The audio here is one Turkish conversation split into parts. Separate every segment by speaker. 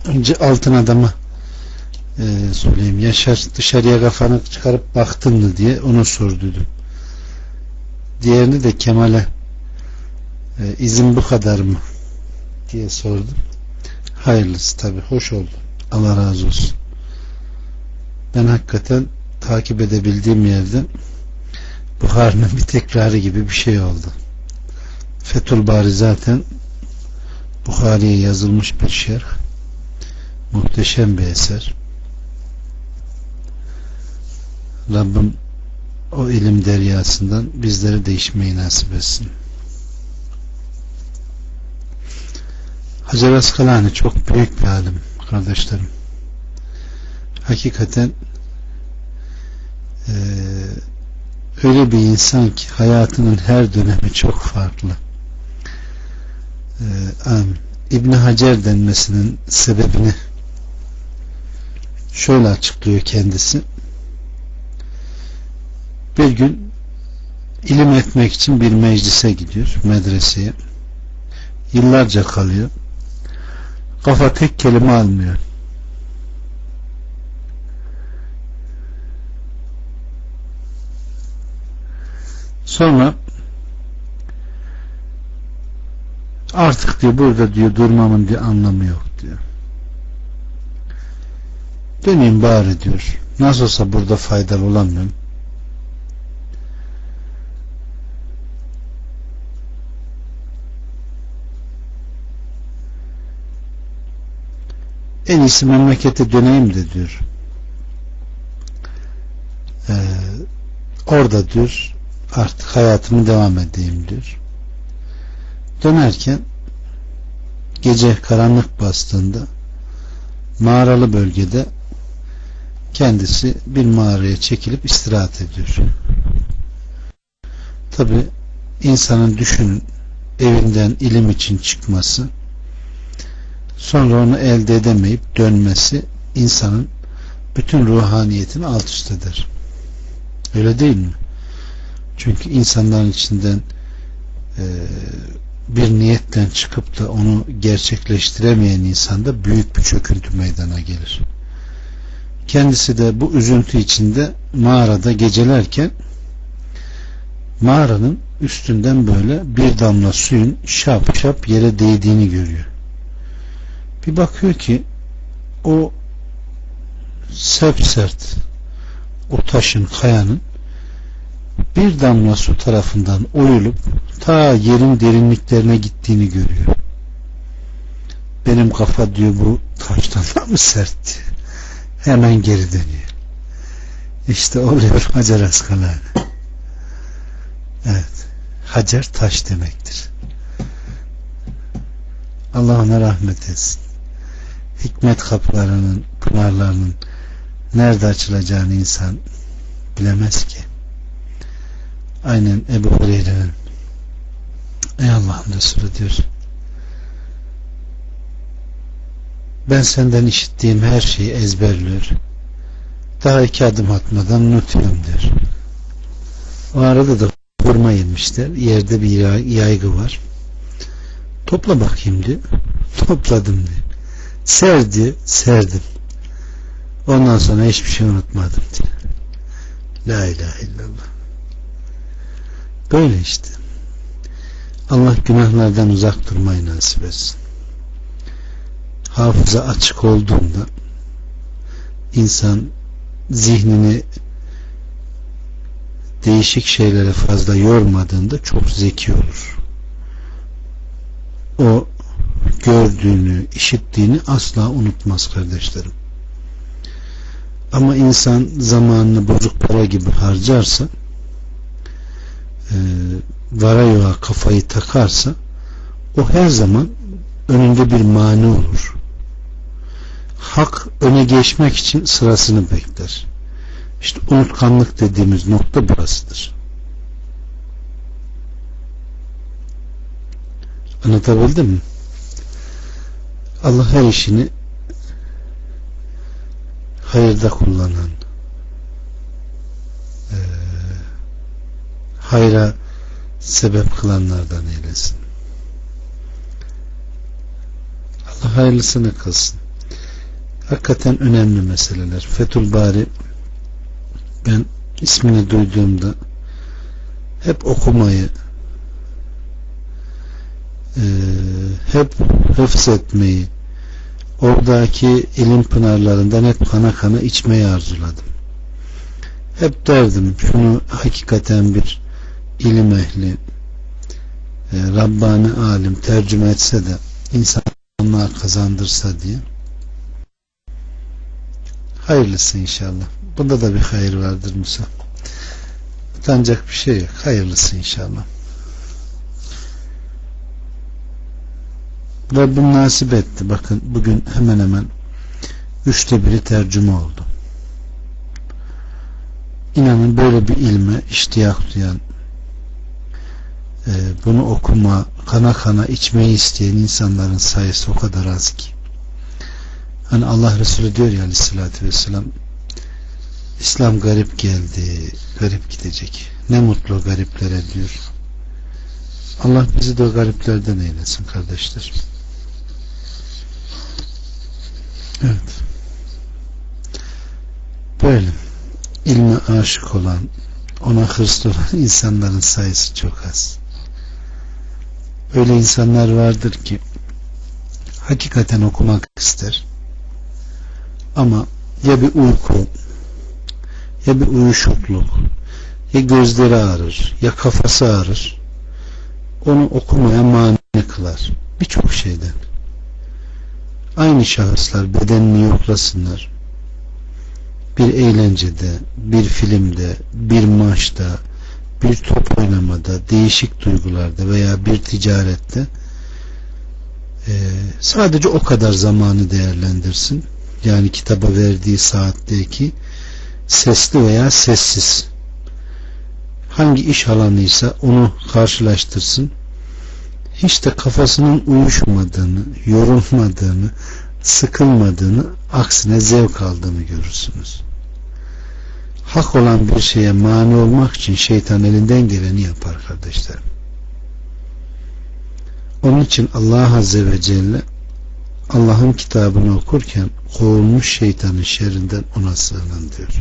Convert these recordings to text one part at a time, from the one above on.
Speaker 1: Önce altın adama söyleyeyim. Yaşar, dışarıya kafanı çıkarıp baktın mı diye onu sordum. Diğerini de Kemal'e izin bu kadar mı diye sordum. Hayırlısı tabii, hoş oldu. Allah razı olsun. Ben hakikaten takip edebildiğim yerde Buhari'nin bir tekrarı gibi bir şey oldu. Fethül Bari zaten Buhari'ye yazılmış bir şerh. Muhteşem bir eser. Rabbim o ilim deryasından bizlere de içmeyi nasip etsin. Hacer Askalani çok büyük bir alim kardeşlerim. Hakikaten öyle bir insan ki hayatının her dönemi çok farklı. İbn Hacer denmesinin sebebini şöyle açıklıyor kendisi. Bir gün ilim etmek için bir meclise gidiyor, medreseye. Yıllarca kalıyor. Kafa tek kelime almıyor. Sonra artık diyor burada diyor durmamın bir anlamı yok diyor. Döneyim bari diyor. Nasıl olsa burada faydalı olamıyorum. En iyisi memlekete döneyim de diyor. Orada diyor artık hayatımı devam edeyim diyor. Dönerken gece karanlık bastığında mağaralı bölgede kendisi bir mağaraya çekilip istirahat ediyor. Tabi insanın düşünün evinden ilim için çıkması, sonra onu elde edemeyip dönmesi insanın bütün ruhaniyetini alt üst eder. Öyle değil mi? Çünkü insanların içinden bir niyetten çıkıp da onu gerçekleştiremeyen insanda büyük bir çöküntü meydana gelir. Kendisi de bu üzüntü içinde mağarada gecelerken mağaranın üstünden böyle bir damla suyun şap şap yere değdiğini görüyor. Bir bakıyor ki o sert o taşın, kayanın bir damla su tarafından oyulup ta yerin derinliklerine gittiğini görüyor. Benim kafa diyor bu taştan da mı sert? Hemen geri dönüyor. İşte oluyor Hacer Askalani. Evet. Hacer taş demektir. Allah ona rahmet etsin. Hikmet kapılarının, pınarlarının nerede açılacağını insan bilemez ki. Aynen Ebu Hureyre'nin ey Allah'ın Resulü diyor, ben senden işittiğim her şeyi ezberliyor, daha 2 adım atmadan unutuyorum diyor. O arada da hurma yemişler, yerde bir yaygı var, topla bakayım diyor. Topladım diyor. Serdi, serdim. Ondan sonra hiçbir şey unutmadım diyor. La ilahe illallah. Böyle işte. Allah günahlardan uzak durmayı nasip etsin. Hafıza açık olduğunda insan zihnini değişik şeylere fazla yormadığında çok zeki olur. O gördüğünü, işittiğini asla unutmaz kardeşlerim. Ama insan zamanını bozuk para gibi harcarsa, vara yoğa kafayı takarsa, o her zaman önünde bir mani olur. Hak öne geçmek için sırasını bekler. İşte unutkanlık dediğimiz nokta burasıdır. Anlatabildim mi? Allah her işini hayırda kullanan, hayra sebep kılanlardan eylesin. Allah hayırlısını kılsın. Hakikaten önemli meseleler. Fethül Bari, ben ismini duyduğumda hep okumayı, hep hıfz etmeyi, oradaki ilim pınarlarından hep kana kana içmeyi arzuladım. Hep derdim şunu hakikaten bir ilim ehli, Rabbani alim tercüme etse de insanlığa kazandırsa diye. Hayırlısı inşallah. Bunda da bir hayır vardır Musa. Utanacak bir şey yok. Hayırlısı inşallah. Rabbim nasip etti. Bakın bugün hemen hemen 1/3 tercüme oldu. İnanın böyle bir ilme iştiyak duyan, bunu okuma, kana kana içmeyi isteyen insanların sayısı o kadar az ki. Hani Allah Resulü diyor ya aleyhissalatü vesselam, İslam garip geldi, garip gidecek. Ne mutlu o gariplere diyor. Allah bizi de o gariplerden eylesin kardeşler. Evet. Böyle ilme aşık olan, ona hırslı olan insanların sayısı çok az. Öyle insanlar vardır ki hakikaten okumak ister ama ya bir uyku, ya bir uyuşukluk, ya gözleri ağrır, ya kafası ağrır, onu okumaya mani kılar. Birçok şeyden. Aynı şahıslar bedenini yoklasınlar. Bir eğlencede, bir filmde, bir maçta, bir top oynamada, değişik duygularda veya bir ticarette sadece o kadar zamanı değerlendirsin. Yani kitaba verdiği saatteki sesli veya sessiz hangi iş alanıysa onu karşılaştırsın. Hiç de kafasının uyuşmadığını, yorulmadığını, sıkılmadığını, aksine zevk aldığını görürsünüz. Hak olan bir şeye mani olmak için şeytan elinden geleni yapar kardeşlerim. Onun için Allah Azze ve Celle Allah'ın kitabını okurken kovulmuş şeytanın şerrinden ona sığının diyor.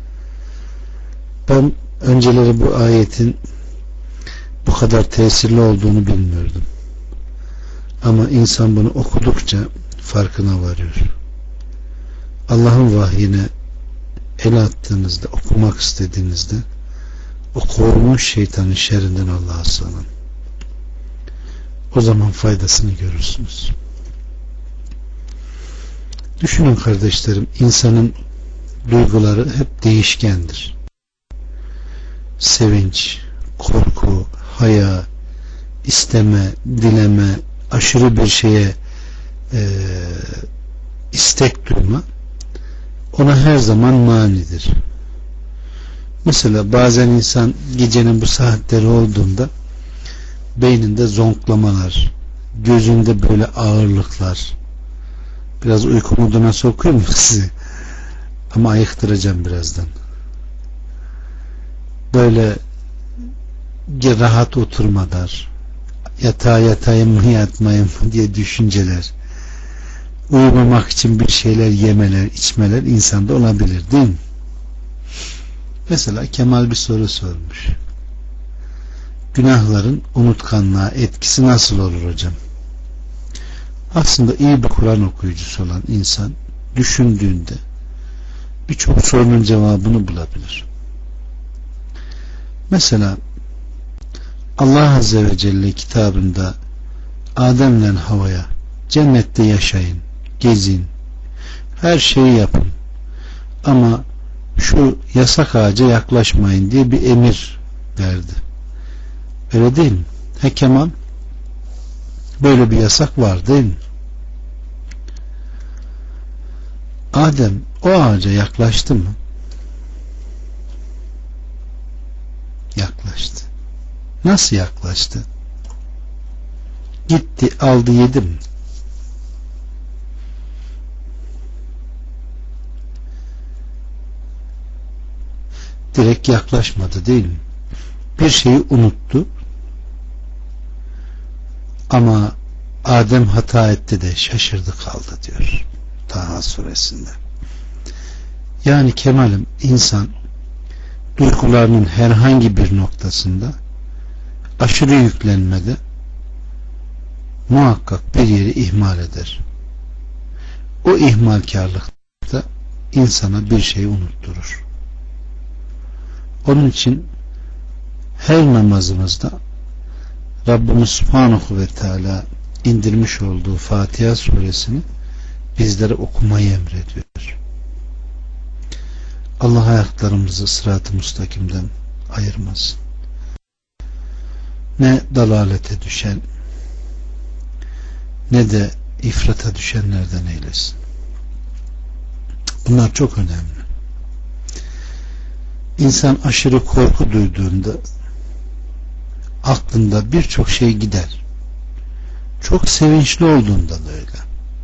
Speaker 1: Ben önceleri bu ayetin bu kadar tesirli olduğunu bilmiyordum. Ama insan bunu okudukça farkına varıyor. Allah'ın vahyine el attığınızda, okumak istediğinizde o kovulmuş şeytanın şerrinden Allah'a sığının. O zaman faydasını görürsünüz. Düşünün kardeşlerim, insanın duyguları hep değişkendir. Sevinç, korku, haya, isteme, dileme, aşırı bir şeye istek duyma ona her zaman manidir. Mesela bazen insan gecenin bu saatleri olduğunda beyninde zonklamalar, gözünde böyle ağırlıklar, biraz uyku moduna sokuyor mu sizi? Ama ayıktıracağım birazdan. Böyle rahat oturmalar, yatağa yatayım mı yatmayayım mı diye düşünceler, uyumamak için bir şeyler yemeler, içmeler insanda olabilir değil mi? Mesela Kemal bir soru sormuş. Günahların unutkanlığa etkisi nasıl olur hocam? Aslında iyi bir Kur'an okuyucusu olan insan düşündüğünde birçok sorunun cevabını bulabilir. Mesela Allah Azze ve Celle kitabında Adem'le Havva'ya cennette yaşayın, gezin, her şeyi yapın ama şu yasak ağaca yaklaşmayın diye bir emir verdi. Öyle değil mi? Kemal, böyle bir yasak var değil mi? Adem o ağaca yaklaştı mı? Yaklaştı. Nasıl yaklaştı? Gitti, aldı, yedi mi? Direkt yaklaşmadı değil mi? Bir şeyi unuttu ama Adem hata etti de şaşırdı kaldı diyor. Ta Fatiha suresinde. Yani Kemal'im, insan duygularının herhangi bir noktasında aşırı yüklenmede muhakkak bir yeri ihmal eder. O ihmalkarlıkta insana bir şeyi unutturur. Onun için her namazımızda Rabbimiz Subhanahu ve Teala indirmiş olduğu Fatiha suresini bizlere okumayı emrediyor. Allah ayaklarımızı sırat-ı müstakimden ayırmasın. Ne dalalete düşen ne de ifrata düşenlerden eylesin. Bunlar çok önemli. İnsan aşırı korku duyduğunda aklında birçok şey gider. Çok sevinçli olduğunda da öyle.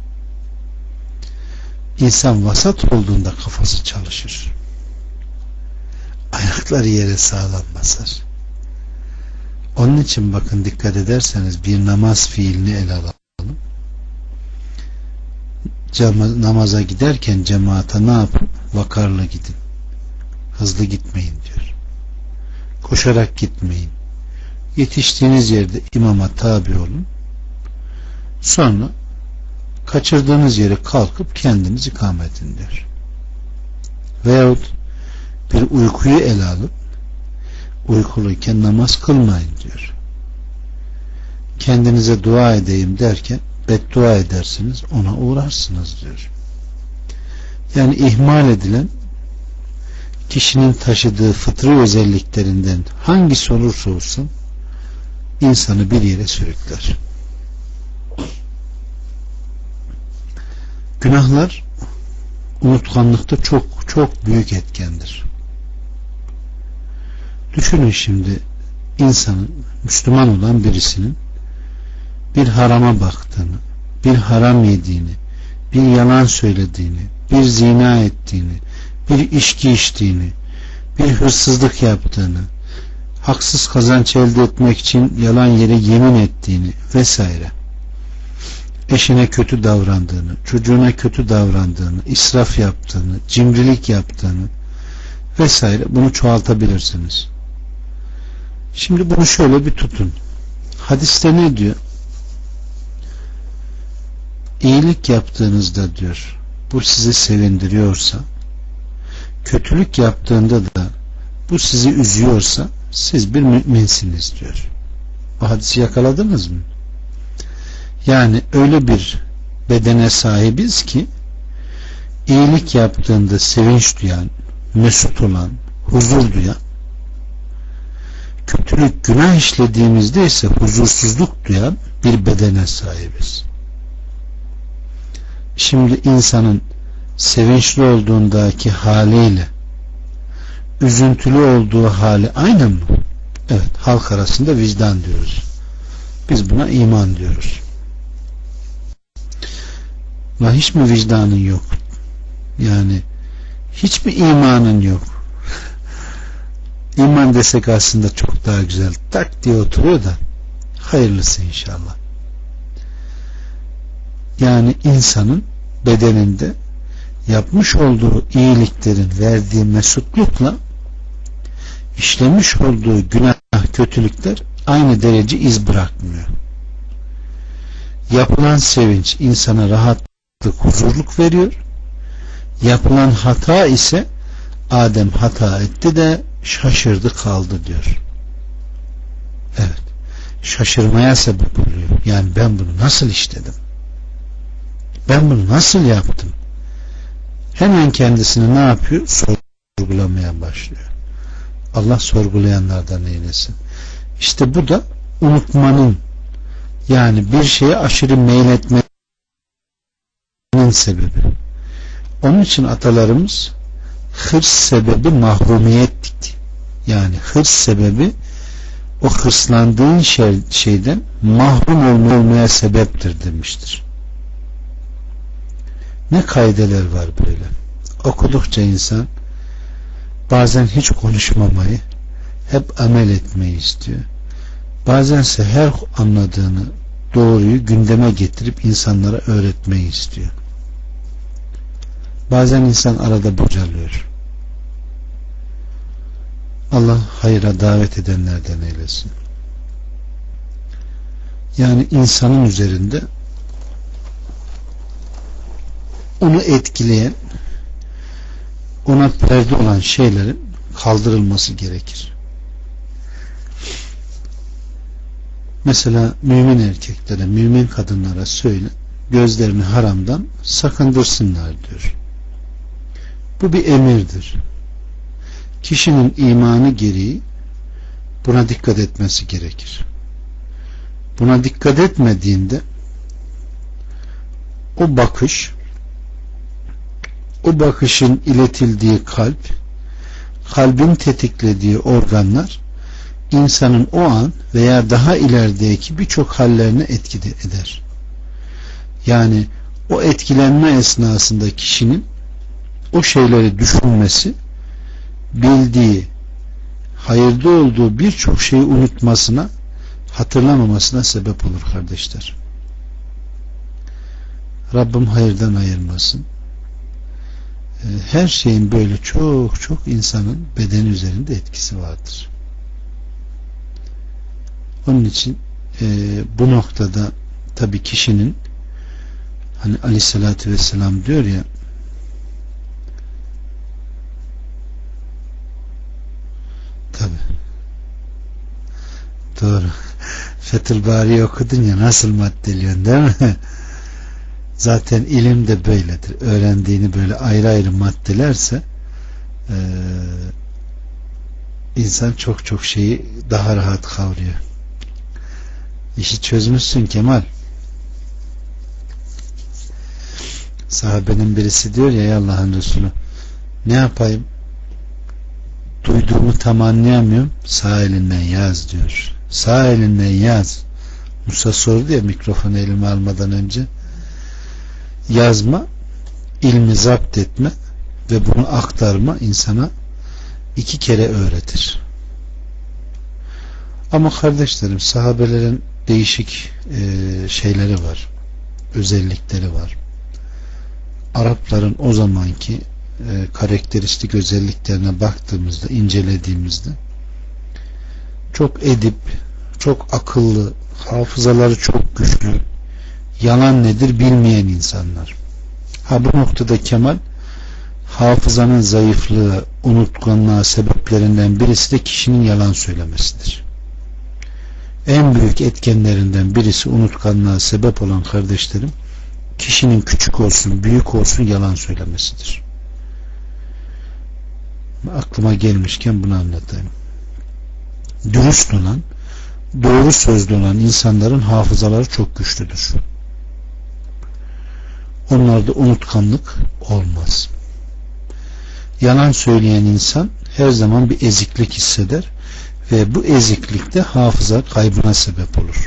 Speaker 1: İnsan vasat olduğunda kafası çalışır. Ayakları yere sağlam basar. Onun için bakın, dikkat ederseniz bir namaz fiilini ele alalım. Namaza giderken cemaate ne yapın? Vakarlı gidin. Hızlı gitmeyin diyor. Koşarak gitmeyin. Yetiştiğiniz yerde imama tabi olun. Sonra kaçırdığınız yere kalkıp kendiniz ikamet edin diyor. Veyahut bir uykuyu ele alıp uykuluyken namaz kılmayın diyor. Kendinize dua edeyim derken beddua edersiniz, ona uğrarsınız diyor. Yani ihmal edilen kişinin taşıdığı fıtri özelliklerinden hangisi olursa olsun insanı bir yere sürükler. Günahlar unutkanlıkta çok çok büyük etkendir. Düşünün şimdi, insanın, Müslüman olan birisinin bir harama baktığını, bir haram yediğini, bir yalan söylediğini, bir zina ettiğini, bir içki içtiğini, bir hırsızlık yaptığını, haksız kazanç elde etmek için yalan yere yemin ettiğini vesaire, eşine kötü davrandığını, çocuğuna kötü davrandığını, israf yaptığını, cimrilik yaptığını vesaire, bunu çoğaltabilirsiniz. Şimdi bunu şöyle bir tutun. Hadiste ne diyor? İyilik yaptığınızda diyor, bu sizi sevindiriyorsa, kötülük yaptığında da bu sizi üzüyorsa siz bir müminsiniz diyor. Bu hadisi yakaladınız mı? Yani öyle bir bedene sahibiz ki iyilik yaptığında sevinç duyan, mesut olan, huzur duyan, kötülük, günah işlediğimizde ise huzursuzluk duyan bir bedene sahibiz. Şimdi insanın sevinçli olduğundaki haliyle üzüntülü olduğu hali aynı mı? Evet, halk arasında vicdan diyoruz. Biz buna iman diyoruz. Ve hiç mi vicdanın yok? Yani hiç mi imanın yok? İman desek aslında çok daha güzel, tak diye oturuyor da hayırlısı inşallah. Yani insanın bedeninde yapmış olduğu iyiliklerin verdiği mesutlukla işlemiş olduğu günah, kötülükler aynı derece iz bırakmıyor. Yapılan sevinç insana rahatlık, huzurluk veriyor. Yapılan hata ise Adem hata etti de şaşırdı kaldı diyor. Evet, şaşırmaya sebep oluyor. Yani ben bunu nasıl işledim? Ben bunu nasıl yaptım? Hemen kendisini ne yapıyor? Sorgulamaya başlıyor. Allah sorgulayanlardan eylesin. İşte bu da unutmanın, yani bir şeye aşırı meyletmenin sebebi. Onun için atalarımız hırs sebebi mahrumiyettik. Yani hırs sebebi o hırslandığın şeyden mahrum olmaya sebeptir demiştir. Ne kaideler var böyle. Okudukça insan bazen hiç konuşmamayı, hep amel etmeyi istiyor. Bazense her anladığını, doğruyu gündeme getirip insanlara öğretmeyi istiyor. Bazen insan arada bocalıyor. Allah hayra davet edenlerden eylesin. Yani insanın üzerinde onu etkileyen, ona perde olan şeylerin kaldırılması gerekir. Mesela mümin erkeklere, mümin kadınlara söyle, gözlerini haramdan sakındırsınlar diyor. Bu bir emirdir. Kişinin imanı gereği buna dikkat etmesi gerekir. Buna dikkat etmediğinde o bakışın iletildiği kalbin tetiklediği organlar insanın o an veya daha ilerideki birçok hallerine etki eder. Yani o etkilenme esnasında kişinin o şeyleri düşünmesi, bildiği, hayırda olduğu birçok şeyi unutmasına, hatırlamamasına sebep olur kardeşler. Rabbim hayırdan ayırmasın. Her şeyin böyle çok insanın bedeni üzerinde etkisi vardır. Onun için bu noktada tabii kişinin, hani Aleyhisselatü Vesselam diyor ya, tabii doğru, Fethül Bari'yi okudun ya, nasıl maddeliyorsun değil mi? Zaten ilim de böyledir. Öğrendiğini böyle ayrı ayrı maddelerse insan çok şeyi daha rahat kavruyor. İşi çözmüşsün Kemal. Sahabenin birisi diyor ya, ey Allah'ın Resulü, ne yapayım? Duyduğumu tam anlayamıyorum. Sağ elinden yaz diyor. Sağ elinden yaz. Musa sordu ya mikrofonu elime almadan önce. Yazma, ilmi zapt etme ve bunu aktarma insana 2 kere öğretir. Ama kardeşlerim, sahabelerin değişik şeyleri var, özellikleri var. Arapların o zamanki karakteristik özelliklerine baktığımızda, incelediğimizde çok edip, çok akıllı, hafızaları çok güçlü, yalan nedir bilmeyen insanlar. Bu noktada Kemal, hafızanın zayıflığı, unutkanlığa sebeplerinden birisi de kişinin yalan söylemesidir. En büyük etkenlerinden birisi unutkanlığa sebep olan kardeşlerim, kişinin küçük olsun büyük olsun yalan söylemesidir. Aklıma gelmişken bunu anlatayım. Dürüst olan, doğru sözlü olan insanların hafızaları çok güçlüdür. Onlarda unutkanlık olmaz. Yalan söyleyen insan her zaman bir eziklik hisseder ve bu eziklik de hafıza kaybına sebep olur.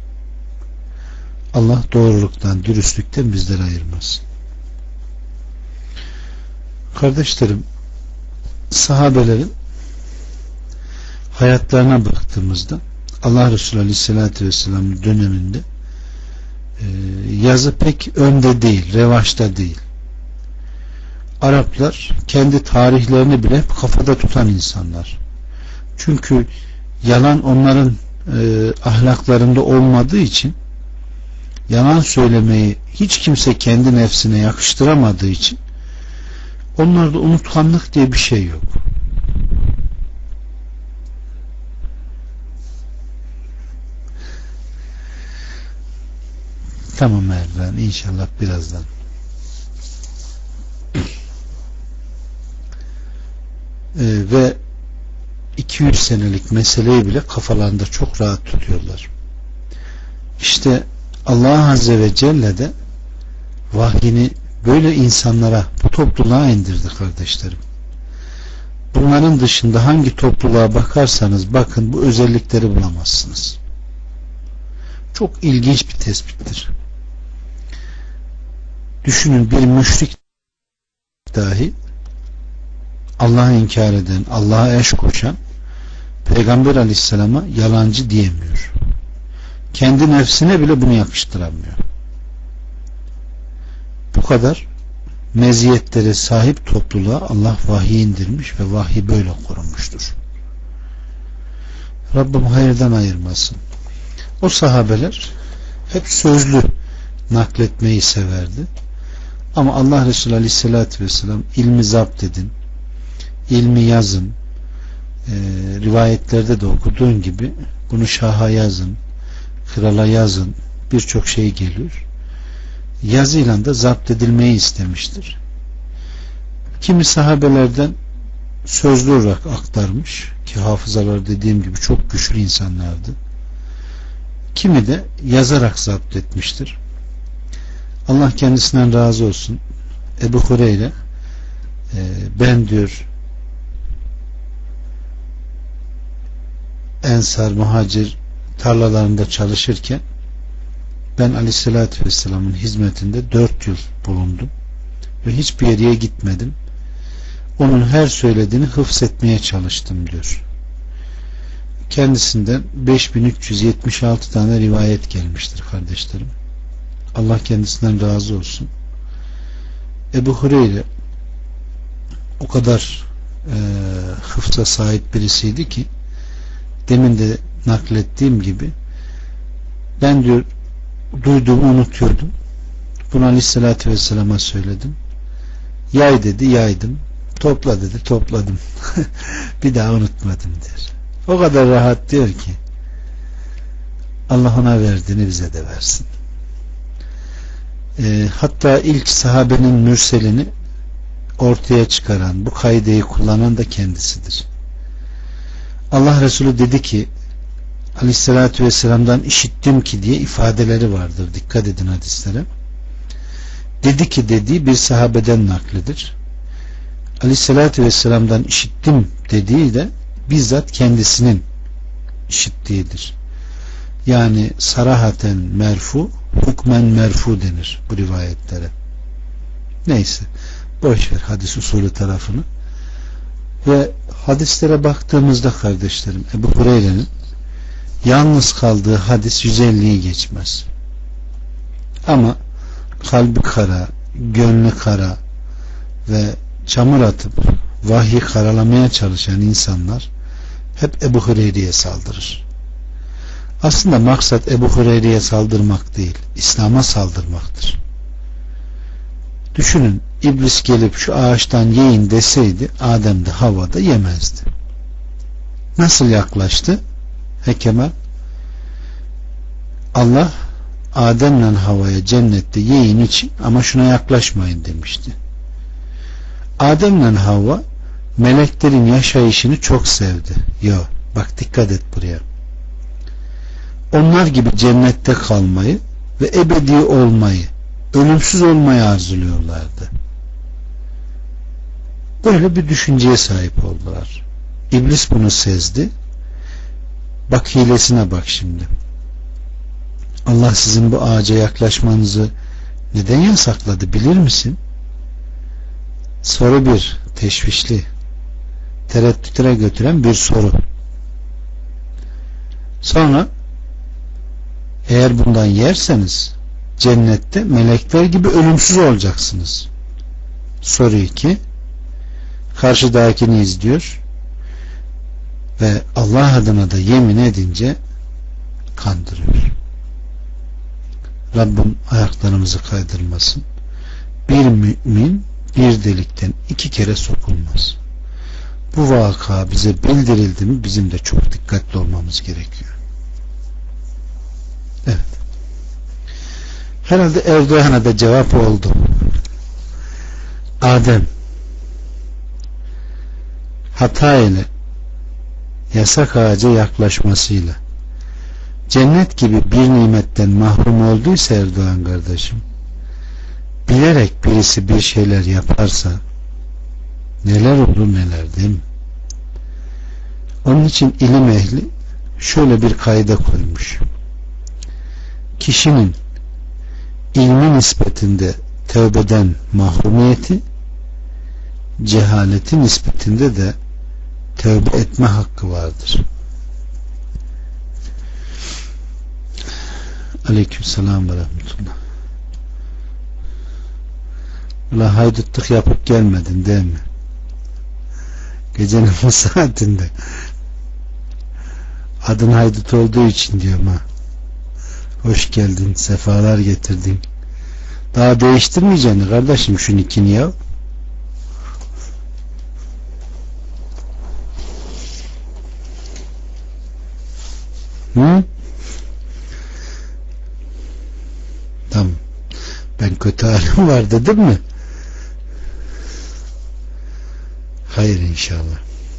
Speaker 1: Allah doğruluktan, dürüstlükten bizleri ayırmaz. Kardeşlerim, sahabelerin hayatlarına baktığımızda Allah Resulü Aleyhisselatü Vesselam'ın döneminde yazı pek önde değil, revaçta değil. Araplar kendi tarihlerini bile kafada tutan insanlar. Çünkü yalan onların ahlaklarında olmadığı için, yalan söylemeyi hiç kimse kendi nefsine yakıştıramadığı için onlarda unutkanlık diye bir şey yok. Tamam Erdoğan, inşallah birazdan. Ve 200 senelik meseleyi bile kafalarında çok rahat tutuyorlar. İşte Allah Azze ve Celle de vahyini böyle insanlara, bu topluluğa indirdi kardeşlerim. Bunların dışında hangi topluluğa bakarsanız bakın bu özellikleri bulamazsınız. Çok ilginç bir tespittir. Düşünün, bir müşrik dahi Allah'ı inkar eden, Allah'a eş koşan Peygamber Aleyhisselam'a yalancı diyemiyor. Kendi nefsine bile bunu yakıştıramıyor. Bu kadar meziyetlere sahip topluluğa Allah vahiy indirmiş ve vahiy böyle korunmuştur. Rabbim hayırdan ayırmasın. O sahabeler hep sözlü nakletmeyi severdi. Ama Allah Resulü Aleyhisselatü Vesselam ilmi zapt edin, ilmi yazın, rivayetlerde de okuduğun gibi bunu şaha yazın, krala yazın, birçok şey geliyor. Yazıyla da zapt edilmeyi istemiştir. Kimi sahabelerden sözlü olarak aktarmış ki hafızaları dediğim gibi çok güçlü insanlardı. Kimi de yazarak zapt etmiştir. Allah kendisinden razı olsun. Ebu Hureyre ben diyor Ensar, Muhacir tarlalarında çalışırken ben Aleyhisselatü Vesselam'ın hizmetinde 4 yıl bulundum ve hiçbir yere gitmedim. Onun her söylediğini hıfzetmeye çalıştım diyor. Kendisinden 5376 tane rivayet gelmiştir kardeşlerim. Allah kendisinden razı olsun. Ebu Hureyre o kadar hıfza sahip birisiydi ki demin de naklettiğim gibi ben diyor duyduğumu unutuyordum. Bunu Aleyhisselatü Vesselam'a söyledim. Yay dedi, yaydım. Topla dedi, topladım. Bir daha unutmadım der. O kadar rahat diyor ki Allah ona verdiğini bize de versin. Hatta ilk sahabenin mürselini ortaya çıkaran, bu kaideyi kullanan da kendisidir. Allah Resulü dedi ki Aleyhisselatü Vesselam'dan işittim ki diye ifadeleri vardır. Dikkat edin hadislere. Dedi ki dediği bir sahabeden naklidir. Aleyhisselatü Vesselam'dan işittim dediği de bizzat kendisinin işittiğidir. Yani sarahaten merfu, hukmen merfu denir bu rivayetlere. Neyse, boş ver hadis usulü tarafını. Ve hadislere baktığımızda kardeşlerim, Ebu Hureyre'nin yalnız kaldığı hadis 150'yi geçmez. Ama kalbi kara, gönlü kara ve çamur atıp vahyi karalamaya çalışan insanlar hep Ebu Hureyre'ye saldırır. Aslında maksat Ebu Hureyre'ye saldırmak değil, İslam'a saldırmaktır. Düşünün, iblis gelip şu ağaçtan yiyin deseydi Adem de Havva da yemezdi. Nasıl yaklaştı? Kemal, Allah Adem'le Havva'ya cennette yiyin için ama şuna yaklaşmayın demişti. Adem'le Havva meleklerin yaşayışını çok sevdi. Bak dikkat et buraya. Onlar gibi cennette kalmayı ve ebedi olmayı, ölümsüz olmayı arzuluyorlardı. Böyle bir düşünceye sahip oldular. İblis bunu sezdi. Bak hilesine bak şimdi. Allah sizin bu ağaca yaklaşmanızı neden yasakladı bilir misin? Soru bir, teşvişli, tereddütlere götüren bir soru. Sonra eğer bundan yerseniz cennette melekler gibi ölümsüz olacaksınız. Soru 2, karşıdakini izliyor ve Allah adına da yemin edince kandırıyor. Rabbim ayaklarımızı kaydırmasın. Bir mümin bir delikten 2 kere sokulmaz. Bu vaka bize bildirildi mi bizim de çok dikkatli olmamız gerekiyor. Evet. Herhalde Erdoğan'a da cevap oldu. Adem hata ile yasak ağaca yaklaşmasıyla cennet gibi bir nimetten mahrum olduysa Erdoğan kardeşim, bilerek birisi bir şeyler yaparsa neler olur neler, değil mi? Onun için ilim ehli şöyle bir kaide koymuş. Kişinin ilmi nispetinde tövbeden mahrumiyeti, cehaleti nispetinde de tövbe etme hakkı vardır. Aleykümselam ve rahmetullah. Ulan haydutluk yapıp gelmedin değil mi? Gecenin bu saatinde. Adın haydut olduğu için diyorum ha. Hoş geldin, sefalar getirdin. Daha değiştirmeyeceksin kardeşim şu nikini ya. Hı? Tamam. Ben kötü halim var dedim mi? Hayır inşallah.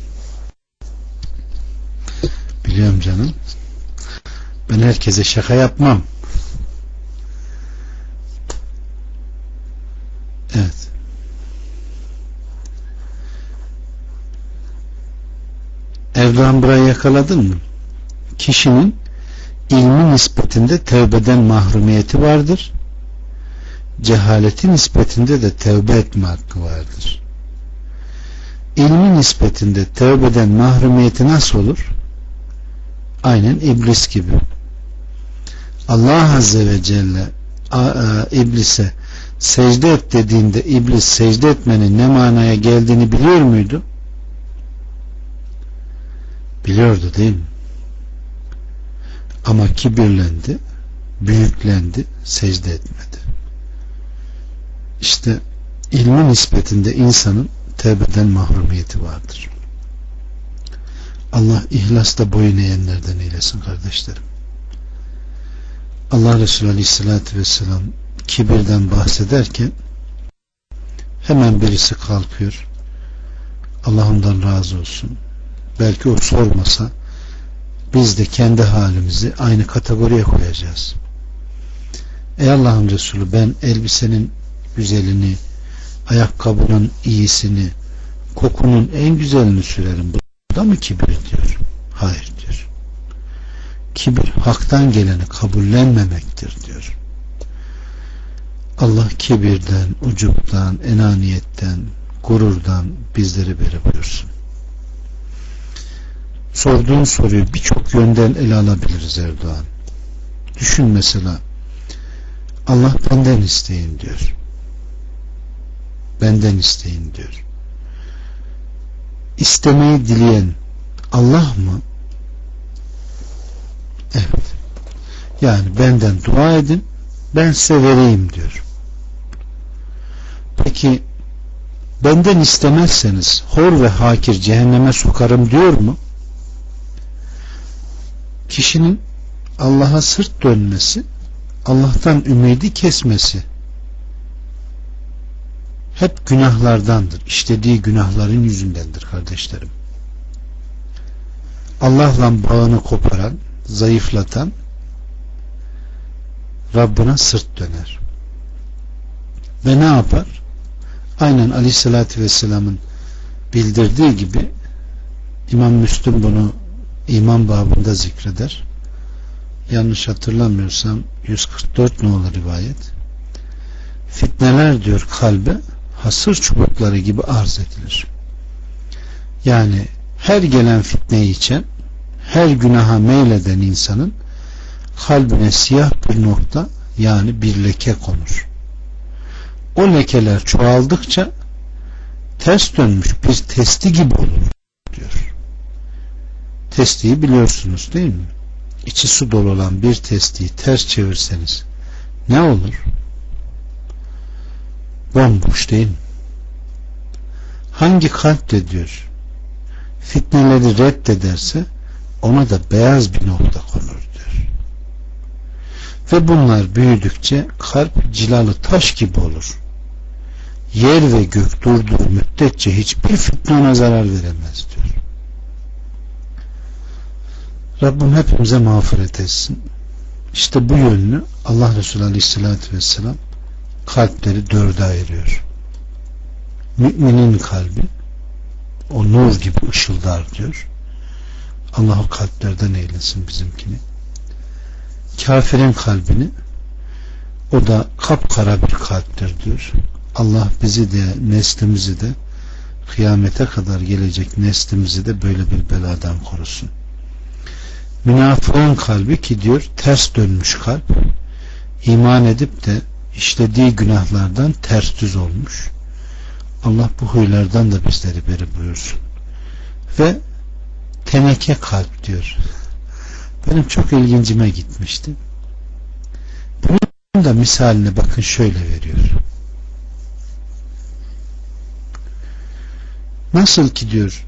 Speaker 1: Biliyorum canım. Ben herkese şaka yapmam. Evet. Erdoğan burayı yakaladın mı? Kişinin ilmi nispetinde tevbeden mahrumiyeti vardır. Cehaleti nispetinde de tevbe etme hakkı vardır. İlmi nispetinde tevbeden mahrumiyeti nasıl olur? Aynen iblis gibi. Allah Azze ve Celle iblise secde et dediğinde iblis secde etmenin ne manaya geldiğini biliyor muydu? Biliyordu değil mi? Ama kibirlendi, büyüklendi, secde etmedi. İşte ilmi nispetinde insanın tevbeden mahrumiyeti vardır. Allah ihlasla boyun eğenlerden eylesin kardeşlerim. Allah Resulü Aleyhisselatü Vesselam kibirden bahsederken hemen birisi kalkıyor. Allah ondan razı olsun. Belki o sormasa biz de kendi halimizi aynı kategoriye koyacağız. Ey Allah'ın Resulü, ben elbisenin güzelini, ayakkabının iyisini, kokunun en güzelini sürerim. Bu da mı kibir diyor? Hayır diyor. Kibir haktan geleni kabullenmemektir diyor. Allah kibirden, ucuptan, enaniyetten, gururdan bizleri beri buyursun. Sorduğun soruyu birçok yönden ele alabiliriz Erdoğan. Düşün mesela, Allah benden isteyin diyor. Benden isteyin diyor. İstemeyi dileyen Allah mı? Evet. Yani benden dua edin, ben size vereyim diyor. Peki benden istemezseniz hor ve hakir cehenneme sokarım diyor mu? Kişinin Allah'a sırt dönmesi, Allah'tan ümidi kesmesi hep günahlardandır. İşlediği günahların yüzündendir kardeşlerim. Allah'la bağını koparan, zayıflatan Rabbine sırt döner. Ve ne yapar? Aynen Aleyhisselatü Vesselam'ın bildirdiği gibi İmam Müslüm bunu iman babında zikreder. Yanlış hatırlamıyorsam 144 nolu rivayet. Fitneler diyor kalbe hasır çubukları gibi arz edilir. Yani her gelen fitneyi içen, her günaha meyleden insanın kalbine siyah bir nokta, yani bir leke konur. O lekeler çoğaldıkça ters dönmüş bir testi gibi olur diyor. Testiyi biliyorsunuz değil mi? İçi su dolu olan bir testiyi ters çevirseniz ne olur? Bomboş değil mi? Hangi kalp de diyor fitneleri reddederse ona da beyaz bir nokta konur diyor. Ve bunlar büyüdükçe kalp cilalı taş gibi olur. Yer ve gök durduğu müddetçe hiçbir fitne ona zarar veremez diyor. Rabbim hepimize mağfiret etsin. İşte bu yönünü Allah Resulü Aleyhisselatü Vesselam kalpleri dörde ayırıyor. Müminin kalbi o nur gibi ışıldar diyor. Allah o kalplerden eylesin bizimkini. Kafirin kalbini, o da kapkara bir kalptir diyor. Allah bizi de neslimizi de kıyamete kadar gelecek neslimizi de böyle bir beladan korusun. Münafığın kalbi ki diyor ters dönmüş kalp, iman edip de işlediği günahlardan ters düz olmuş. Allah bu huylardan da bizleri beri buyursun. Ve teneke kalp diyor. Benim çok ilgincime gitmişti. Bunun da misalini bakın şöyle veriyor. Nasıl ki diyor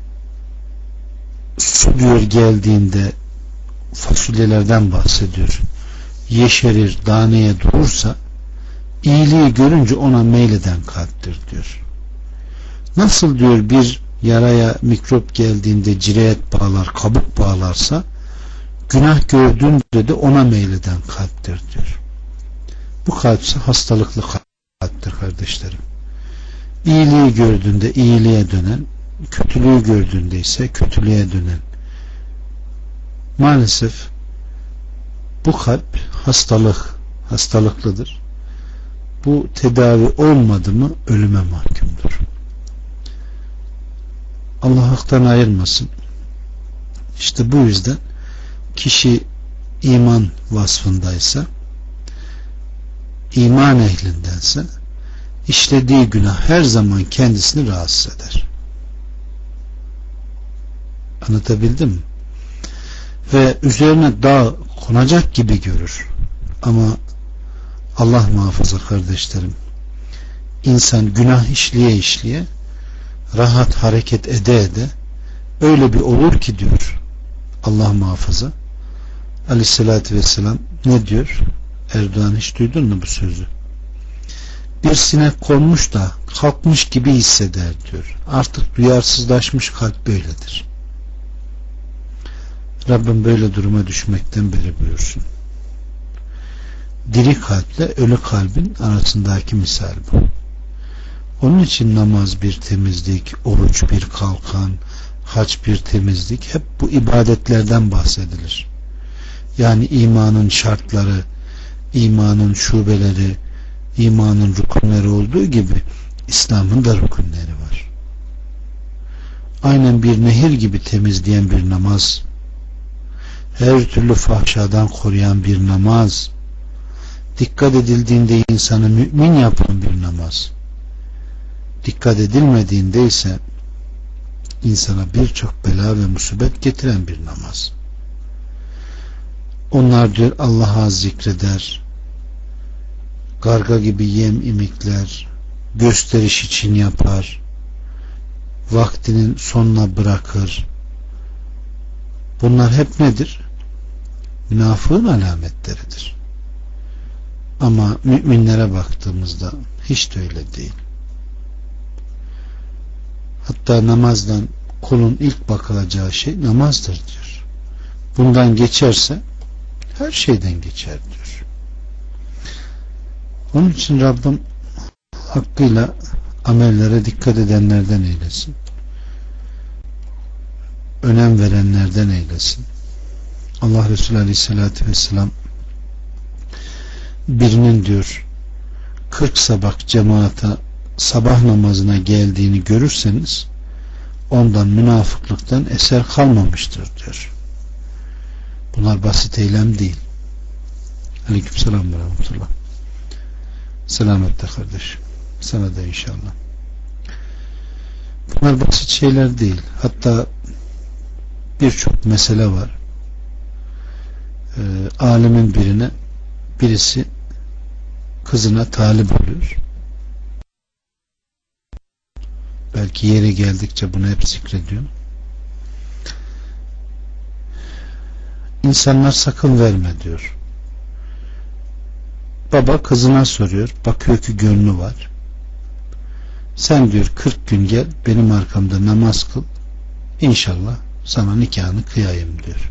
Speaker 1: su diyor geldiğinde fasulyelerden bahsediyor. Yeşerir, daneye durursa iyiliği görünce ona meyleden kalptir diyor. Nasıl diyor bir yaraya mikrop geldiğinde cireyet bağlar, kabuk bağlarsa günah gördüğünde de ona meyleden kalptir diyor. Bu kalpse hastalıklı kalptir kardeşlerim. İyiliği gördüğünde iyiliğe dönen, kötülüğü gördüğünde ise kötülüğe dönen. Maalesef bu kalp hastalıklıdır. Bu tedavi olmadı mı ölüme mahkumdur. Allah haktan ayırmasın. İşte bu yüzden kişi iman vasfındaysa, iman ehlindense işlediği günah her zaman kendisini rahatsız eder. Anlatabildim mi? Ve üzerine dağ konacak gibi görür. Ama Allah muhafaza kardeşlerim, insan günah işleye rahat hareket ede öyle bir olur ki diyor Allah muhafaza, Aleyhisselatü Vesselam ne diyor? Erdoğan, hiç duydun mu bu sözü? Bir sinek konmuş da kalkmış gibi hisseder diyor. Artık duyarsızlaşmış kalp böyledir. Rabbim böyle duruma düşmekten beri buyursun. Diri kalple ölü kalbin arasındaki misal bu. Onun için namaz bir temizlik, oruç bir kalkan, hac bir temizlik, hep bu ibadetlerden bahsedilir. Yani imanın şartları, imanın şubeleri, imanın rükünleri olduğu gibi İslam'ın da rükünleri var. Aynen bir nehir gibi temizleyen bir namaz, her türlü fahşadan koruyan bir namaz, dikkat edildiğinde insanı mümin yapan bir namaz, dikkat edilmediğinde ise insana birçok bela ve musibet getiren bir namaz. Onlar diyor Allah'a zikreder, karga gibi yem imikler, gösteriş için yapar, vaktinin sonuna bırakır. Bunlar hep nedir? Münafığın alametleridir. Ama müminlere baktığımızda hiç de öyle değil. Hatta namazdan kulun ilk bakılacağı şey namazdır diyor. Bundan geçerse her şeyden geçer diyor. Onun için Rabbim hakkıyla amellere dikkat edenlerden eylesin. Önem verenlerden eylesin. Allah Resulü Aleyhisselatü Vesselam birinin diyor 40 sabah cemaate sabah namazına geldiğini görürseniz ondan münafıklıktan eser kalmamıştır diyor. Bunlar basit eylem değil. Aleykümselam ve rahmetullah. Selametle kardeşim. Sana da inşallah. Bunlar basit şeyler değil. Hatta birçok mesele var. Alemin birisi kızına talip oluyor. Belki yeri geldikçe bunu hep zikrediyorum. İnsanlar sakın verme diyor. Baba kızına soruyor. Bakıyor ki gönlü var. Sen diyor 40 gün gel benim arkamda namaz kıl. İnşallah sana nikahını kıyayım diyor.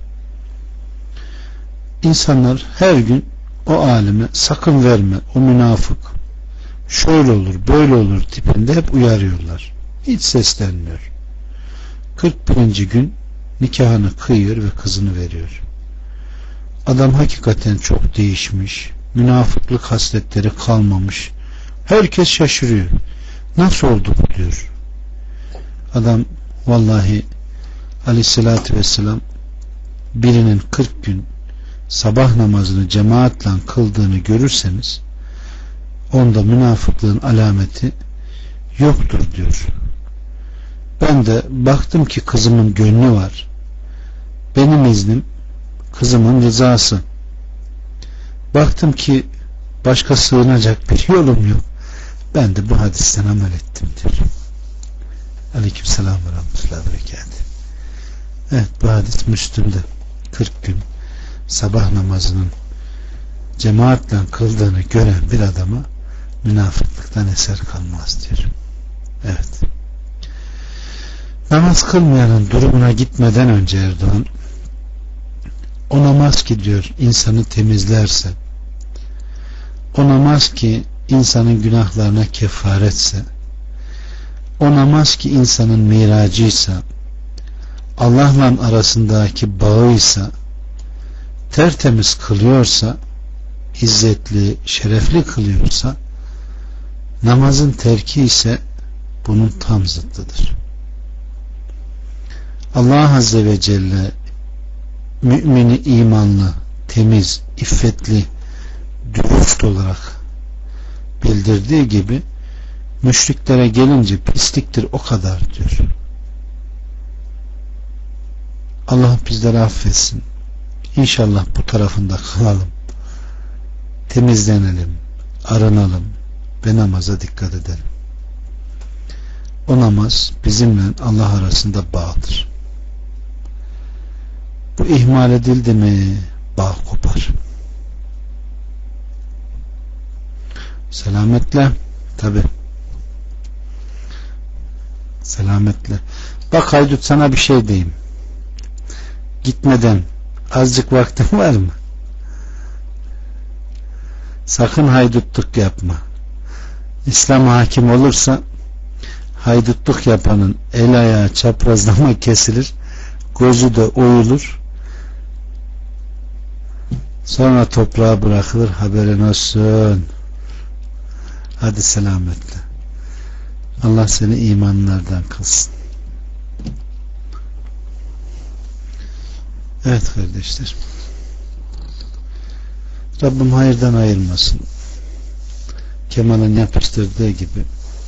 Speaker 1: İnsanlar her gün o alime sakın verme, o münafık şöyle olur böyle olur tipinde hep uyarıyorlar. Hiç seslenmiyor. 41. gün nikahını kıyıyor ve kızını veriyor. Adam hakikaten çok değişmiş. Münafıklık hasletleri kalmamış. Herkes şaşırıyor. Nasıl oldu bu diyor. Adam vallahi Aleyhisselatü Vesselam birinin 40 gün sabah namazını cemaatle kıldığını görürseniz onda münafıklığın alameti yoktur diyor. Ben de baktım ki kızımın gönlü var. Benim iznim kızımın rızası. Baktım ki başka sığınacak bir yolum yok. Ben de bu hadisten amel ettim diyor. Aleykümselam ve rahmetullahi ve berekatuhu. Evet, bu hadis Müslüm'de 40 gün sabah namazının cemaatle kıldığını gören bir adama münafıklıktan eser kalmaz diyor. Evet. Namaz kılmayanın durumuna gitmeden önce Erdoğan, o namaz ki diyor insanı temizlerse, o namaz ki insanın günahlarına kefaretse, o namaz ki insanın miracıysa, Allah'la arasındaki bağıysa, tertemiz kılıyorsa, izzetli, şerefli kılıyorsa, namazın terki ise bunun tam zıttıdır. Allah Azze ve Celle mümini imanlı, temiz, iffetli, dürüst olarak bildirdiği gibi müşriklere gelince pisliktir o kadar diyor. Allah bizleri affetsin. İnşallah bu tarafında kalalım. Temizlenelim, arınalım ve namaza dikkat edelim. O namaz bizimle Allah arasında bağdır. Bu ihmal edildi mi bağ kopar. Selametle, tabi. Selametle. Bak haydut, sana bir şey diyeyim. Gitmeden azıcık vaktin var mı? Sakın haydutluk yapma. İslam hakim olursa haydutluk yapanın el ayağı çaprazlama kesilir, gözü de oyulur, sonra toprağa bırakılır, haberin olsun. Hadi selametle. Allah seni imanlardan kılsın. Evet kardeşler, Rabbim hayırdan ayırmasın. Kemal'in yapıştırdığı gibi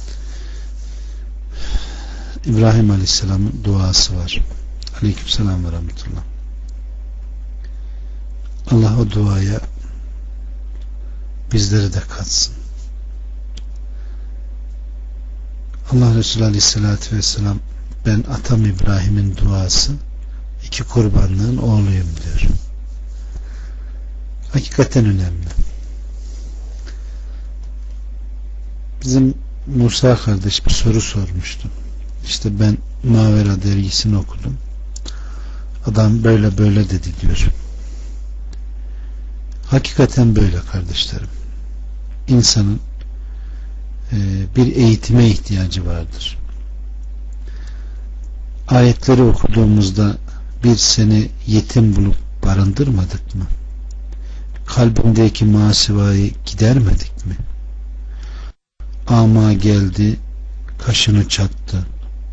Speaker 1: İbrahim Aleyhisselam'ın duası var. Aleykümselam ve rahmetullah. Allah o duaya bizleri de katsın. Allah Resulü Aleyhisselatü Vesselam, ben atam İbrahim'in duası, 2 kurbanlığın oğluyum diyor. Hakikaten önemli. Bizim Musa kardeş bir soru sormuştu. İşte ben Mavera dergisini okudum. Adam böyle böyle dedi diyor. Hakikaten böyle kardeşlerim. İnsanın bir eğitime ihtiyacı vardır. Ayetleri okuduğumuzda bir seni yetim bulup barındırmadık mı? Kalbindeki masivayı gidermedik mi? Ama geldi, kaşını çattı.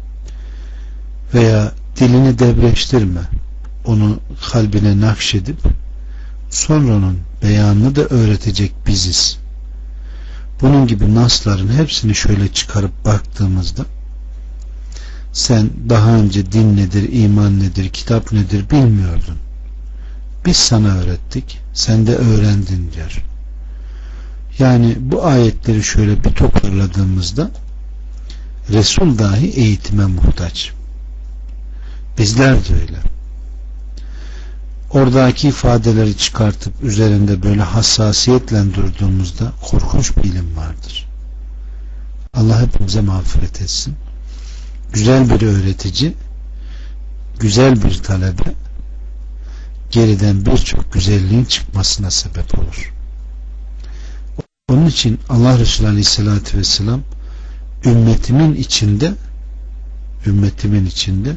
Speaker 1: Veya dilini debreştirme. Onu kalbine nakşedip sonra onun beyanını da öğretecek biziz. Bunun gibi nasların hepsini şöyle çıkarıp baktığımızda sen daha önce din nedir, iman nedir, kitap nedir bilmiyordun. Biz sana öğrettik, sen de öğrendin diyor. Yani bu ayetleri şöyle bir toparladığımızda Resul dahi eğitime muhtaç. Bizler de öyle. Oradaki ifadeleri çıkartıp üzerinde böyle hassasiyetle durduğumuzda korkunç bir ilim vardır. Allah hepimize mağfiret etsin. Güzel bir öğretici, güzel bir talebe geriden birçok güzelliğin çıkmasına sebep olur. Onun için Allah Resulü Aleyhisselatü Vesselam ümmetimin içinde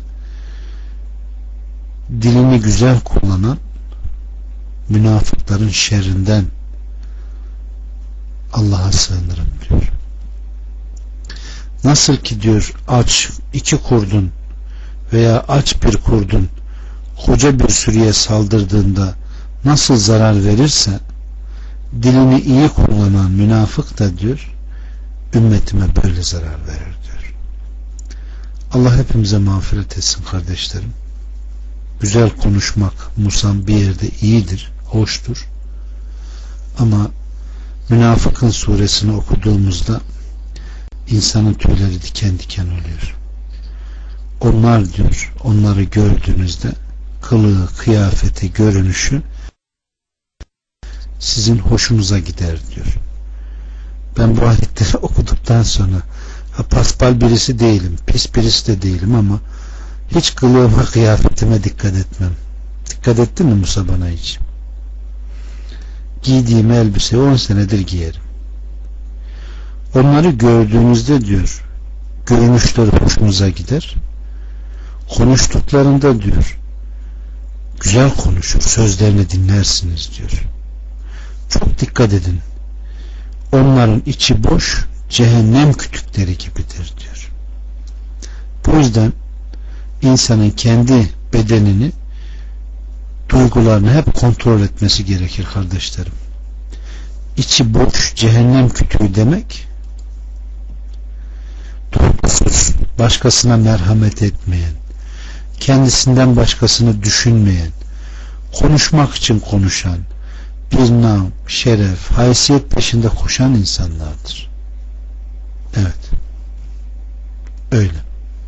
Speaker 1: dilini güzel kullanan münafıkların şerrinden Allah'a sığınırım diyor. Nasıl ki diyor aç 2 kurdun veya aç bir kurdun koca bir sürüye saldırdığında nasıl zarar verirse dilini iyi kullanan münafık da diyor ümmetime böyle zarar verir diyor. Allah hepimize mağfiret etsin kardeşlerim. Güzel konuşmak musam bir yerde iyidir, hoştur. Ama Münafıkın suresini okuduğumuzda insanın tüyleri diken diken oluyor. Onlar diyor, onları gördüğünüzde kılığı, kıyafeti, görünüşü sizin hoşunuza gider diyor. Ben bu ayetleri okuduktan sonra paspal birisi değilim, pis birisi de değilim ama hiç kılığıma, kıyafetime dikkat etmem. Dikkat ettin mi Musa bana hiç? Giydiğim elbiseyi 10 senedir giyerim. Onları gördüğünüzde diyor, görünüşleri hoşunuza gider. Konuştuklarında diyor, güzel konuşur, sözlerini dinlersiniz diyor. Çok dikkat edin. Onların içi boş, cehennem kütükleri gibidir diyor. Bu yüzden insanın kendi bedenini, duygularını hep kontrol etmesi gerekir kardeşlerim. İçi boş, cehennem kütüğü demek, duygusuz, başkasına merhamet etmeyen, kendisinden başkasını düşünmeyen, konuşmak için konuşan, bir nam, şeref, haysiyet peşinde koşan insanlardır. Evet. Öyle.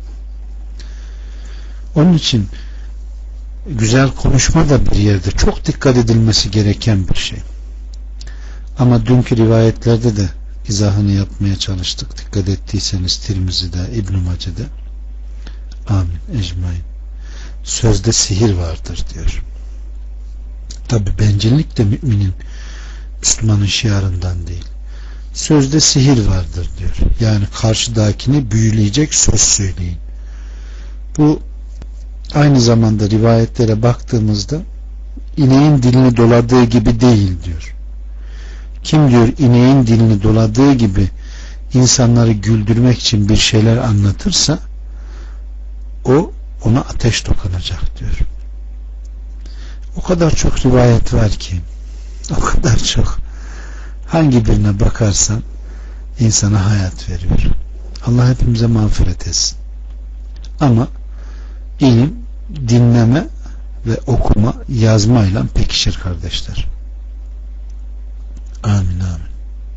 Speaker 1: Onun için güzel konuşma da bir yerde çok dikkat edilmesi gereken bir şey. Ama dünkü rivayetlerde de izahını yapmaya çalıştık. Dikkat ettiyseniz Tirmizi'de, İbn-i Mace'de, amin, ecmaîn, sözde sihir vardır diyor. Tabi bencillik de müminin, Müslümanın şiarından değil. Sözde sihir vardır diyor. Yani karşıdakini büyüleyecek söz söyleyin. Bu aynı zamanda rivayetlere baktığımızda ineğin dilini doladığı gibi değil diyor. Kim diyor ineğin dilini doladığı gibi insanları güldürmek için bir şeyler anlatırsa ona ateş dokunacak diyor. O kadar çok rivayet var ki, o kadar çok, hangi birine bakarsan insana hayat veriyor. Allah hepimize mağfiret etsin. Ama ilim, dinleme ve okuma, yazmayla pekişir kardeşler. Amin amin.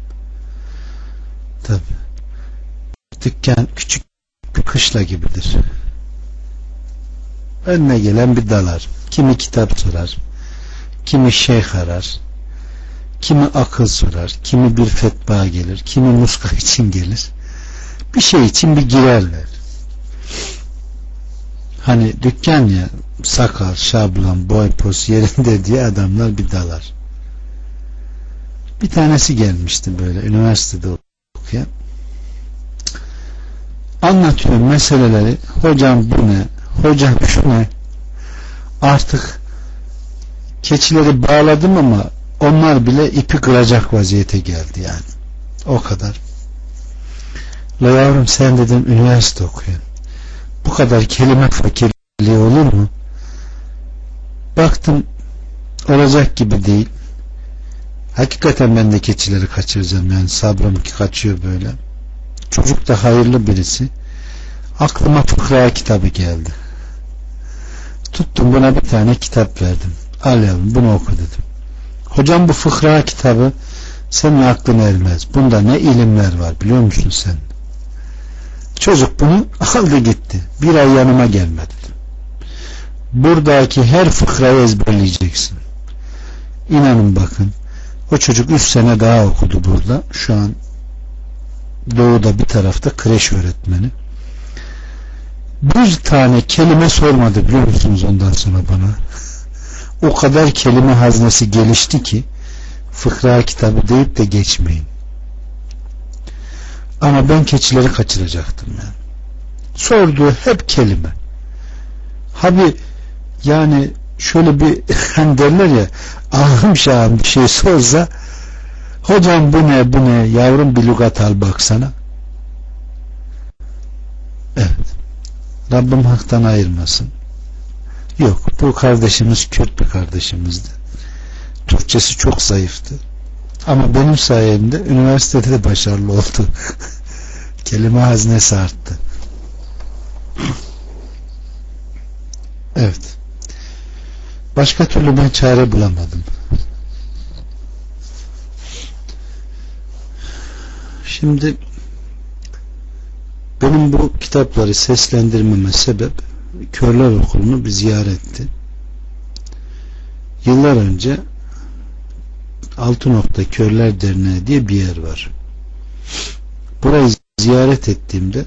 Speaker 1: Tabi dükkan küçük bir kışla gibidir. Önüne gelen bir dalar. Kimi kitap sorar, kimi şeyh arar, kimi akıl sorar, kimi bir fetva gelir, kimi muska için gelir. Bir şey için bir girerler. Hani dükkan ya, sakal, şablon, boy, pos yerinde diye adamlar bir dalar. Bir tanesi gelmişti böyle üniversitede okuyan. Anlatıyor meseleleri. Hocam bu ne? Hocam şu ne? Artık keçileri bağladım ama onlar bile ipi kıracak vaziyete geldi yani. O kadar. La yavrum sen dedim üniversite okuyan. Bu kadar kelime fakirliği olur mu? Baktım olacak gibi değil. Hakikaten ben de keçileri kaçıracağım yani sabrım ki kaçıyor böyle. Çocuk da hayırlı birisi. Aklıma fıkra kitabı geldi. Tuttum buna bir tane kitap verdim. Al yavrum bunu oku dedim. Hocam bu fıkra kitabı senin aklın ermez. Bunda ne ilimler var biliyor musun sen? Çocuk bunu aldı gitti. Bir ay yanıma gelmedi. Buradaki her fıkrayı ezberleyeceksin. İnanın bakın. O çocuk 3 sene daha okudu burada. Şu an doğuda bir tarafta kreş öğretmeni. Bir tane kelime sormadı biliyor musunuz ondan sonra bana. O kadar kelime haznesi gelişti ki fıkra kitabı deyip de geçmeyin. Ama ben keçileri kaçıracaktım yani. Sorduğu hep kelime. Abi yani şöyle bir hani derler ya ahım şahım bir şey sorsa hocam bu ne bu ne yavrum bir lügat al baksana. Evet. Rabbim haktan ayırmasın. Yok bu kardeşimiz Kürt bir kardeşimizdi. Türkçesi çok zayıftı. Ama benim sayemde üniversitede de başarılı oldu. Kelime haznesi arttı. Evet. Başka türlü ben çare bulamadım. Şimdi benim bu kitapları seslendirmeme sebep Körler Okulu'nu bir ziyaretti. Yıllar önce Altınok'ta Körler Derneği diye bir yer var. Burayı ziyaret ettiğimde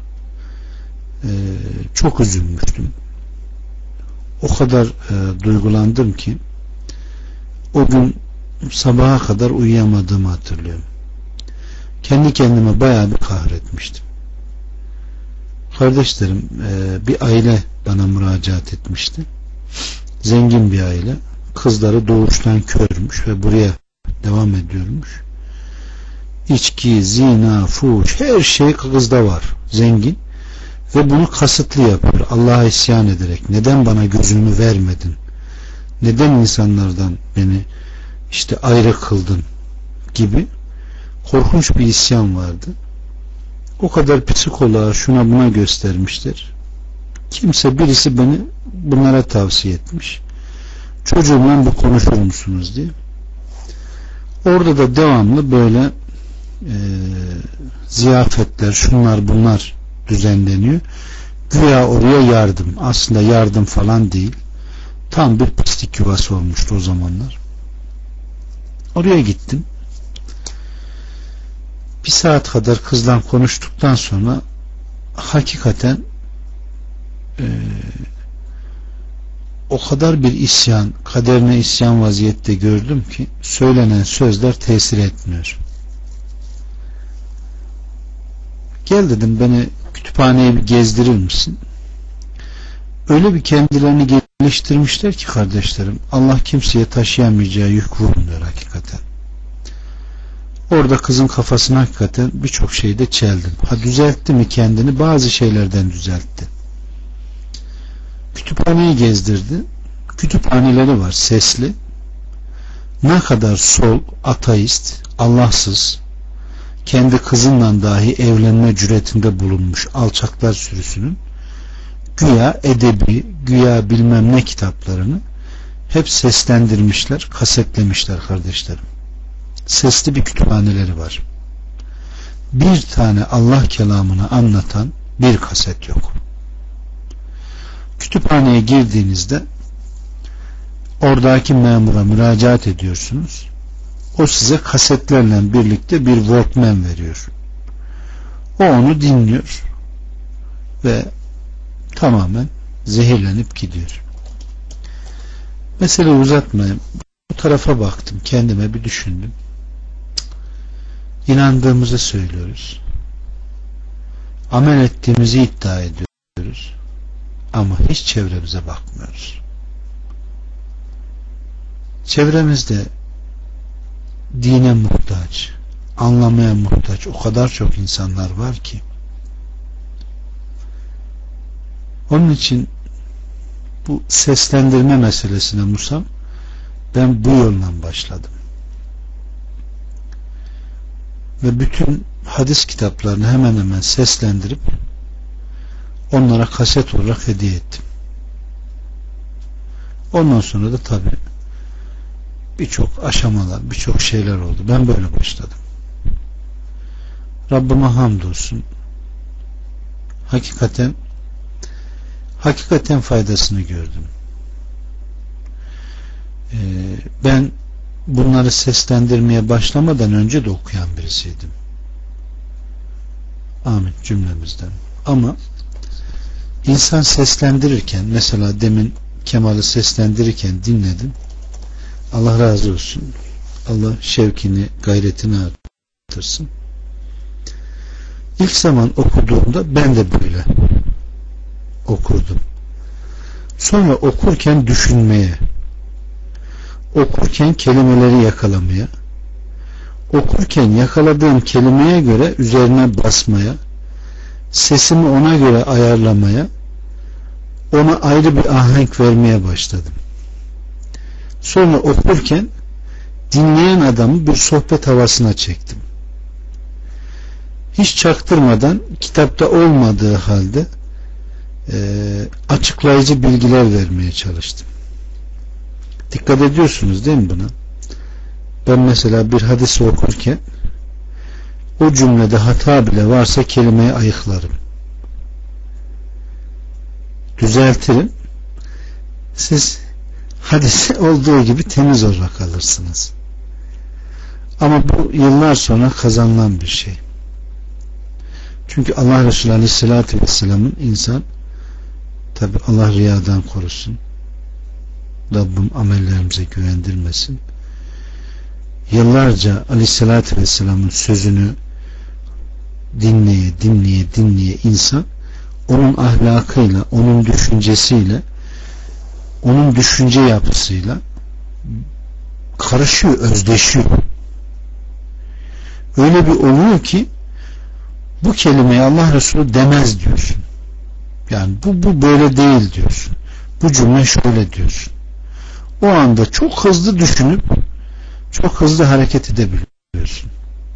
Speaker 1: çok üzülmüştüm. O kadar duygulandım ki o gün sabaha kadar uyuyamadığımı hatırlıyorum. Kendi kendime bayağı bir kahretmiştim. Kardeşlerim, bir aile bana müracaat etmişti. Zengin bir aile. Kızları doğuştan körmüş ve buraya devam ediyormuş. İçki, zina, fuhuş, her şey kızda var. Zengin. Ve bunu kasıtlı yapıyor. Allah'a isyan ederek. Neden bana gözünü vermedin? Neden insanlardan beni işte ayrı kıldın? Gibi korkunç bir isyan vardı. O kadar psikoloğa şuna buna göstermiştir. Birisi beni bunlara tavsiye etmiş. Çocuğumla bu konuşur musunuz diye. Orada da devamlı böyle ziyafetler, şunlar bunlar düzenleniyor. Güya oraya yardım. Aslında yardım falan değil. Tam bir pislik yuvası olmuştu o zamanlar. Oraya gittim. Bir saat kadar kızla konuştuktan sonra hakikaten o kadar bir isyan, kaderine isyan vaziyette gördüm ki söylenen sözler tesir etmiyor. Gel dedim, beni kütüphaneye bir gezdirir misin? Öyle bir kendilerini geliştirmişler ki kardeşlerim, Allah kimseye taşıyamayacağı yük vurmuyor hakikaten. Orada kızın kafasına hakikaten birçok şeyde çeldim. Düzeltti mi kendini? Bazı şeylerden düzeltti. Kütüphaneyi gezdirdi. Kütüphaneleri var sesli. Ne kadar sol, ateist, Allahsız, kendi kızınla dahi evlenme cüretinde bulunmuş alçaklar sürüsünün güya edebi, güya bilmem ne kitaplarını hep seslendirmişler, kasetlemişler kardeşlerim. Sesli bir kütüphaneleri var. Bir tane Allah kelamını anlatan bir kaset yok. Kütüphaneye girdiğinizde oradaki memura müracaat ediyorsunuz. O size kasetlerle birlikte bir Walkman veriyor. O onu dinliyor ve tamamen zehirlenip gidiyor. Mesele uzatmayayım. Bu tarafa baktım, kendime bir düşündüm. İnandığımızı söylüyoruz. Amel ettiğimizi iddia ediyoruz. Ama hiç çevremize bakmıyoruz. Çevremizde dine muhtaç, anlamaya muhtaç o kadar çok insanlar var ki. Onun için bu seslendirme meselesine Musa, ben bu yolla başladım. Ve bütün hadis kitaplarını hemen hemen seslendirip onlara kaset olarak hediye ettim. Ondan sonra da tabii birçok aşamalar, birçok şeyler oldu. Ben böyle başladım. Rabbime hamdolsun. Hakikaten faydasını gördüm. Ben bunları seslendirmeye başlamadan önce de okuyan birisiydim. Amin cümlemizden. Ama insan seslendirirken, mesela demin Kemal'i seslendirirken dinledim. Allah razı olsun. Allah şevkini, gayretini artırsın. İlk zaman okuduğumda ben de böyle okurdum. Sonra okurken düşünmeye, okurken kelimeleri yakalamaya, okurken yakaladığım kelimeye göre üzerine basmaya, sesimi ona göre ayarlamaya, ona ayrı bir ahenk vermeye başladım. Sonra okurken dinleyen adamı bir sohbet havasına çektim. Hiç çaktırmadan, kitapta olmadığı halde açıklayıcı bilgiler vermeye çalıştım. Dikkat ediyorsunuz değil mi buna? Ben mesela bir hadisi okurken o cümlede hata bile varsa kelimeyi ayıklarım. Düzeltirim. Siz hadisi olduğu gibi temiz olarak alırsınız. Ama bu yıllar sonra kazanılan bir şey. Çünkü Allah Resulü Aleyhisselatü Vesselam'ın insan, tabi Allah riyadan korusun, Rabbim amellerimize güvendirmesin, yıllarca Aleyhisselatü Vesselam'ın sözünü dinleye insan onun ahlakıyla, onun düşüncesiyle, onun düşünce yapısıyla karışıyor, özdeşiyor. Öyle bir oluyor ki bu kelimeyi Allah Resulü demez diyorsun. Yani bu böyle değil diyorsun. Bu cümle şöyle diyorsun. O anda çok hızlı düşünüp çok hızlı hareket edebiliyorsun.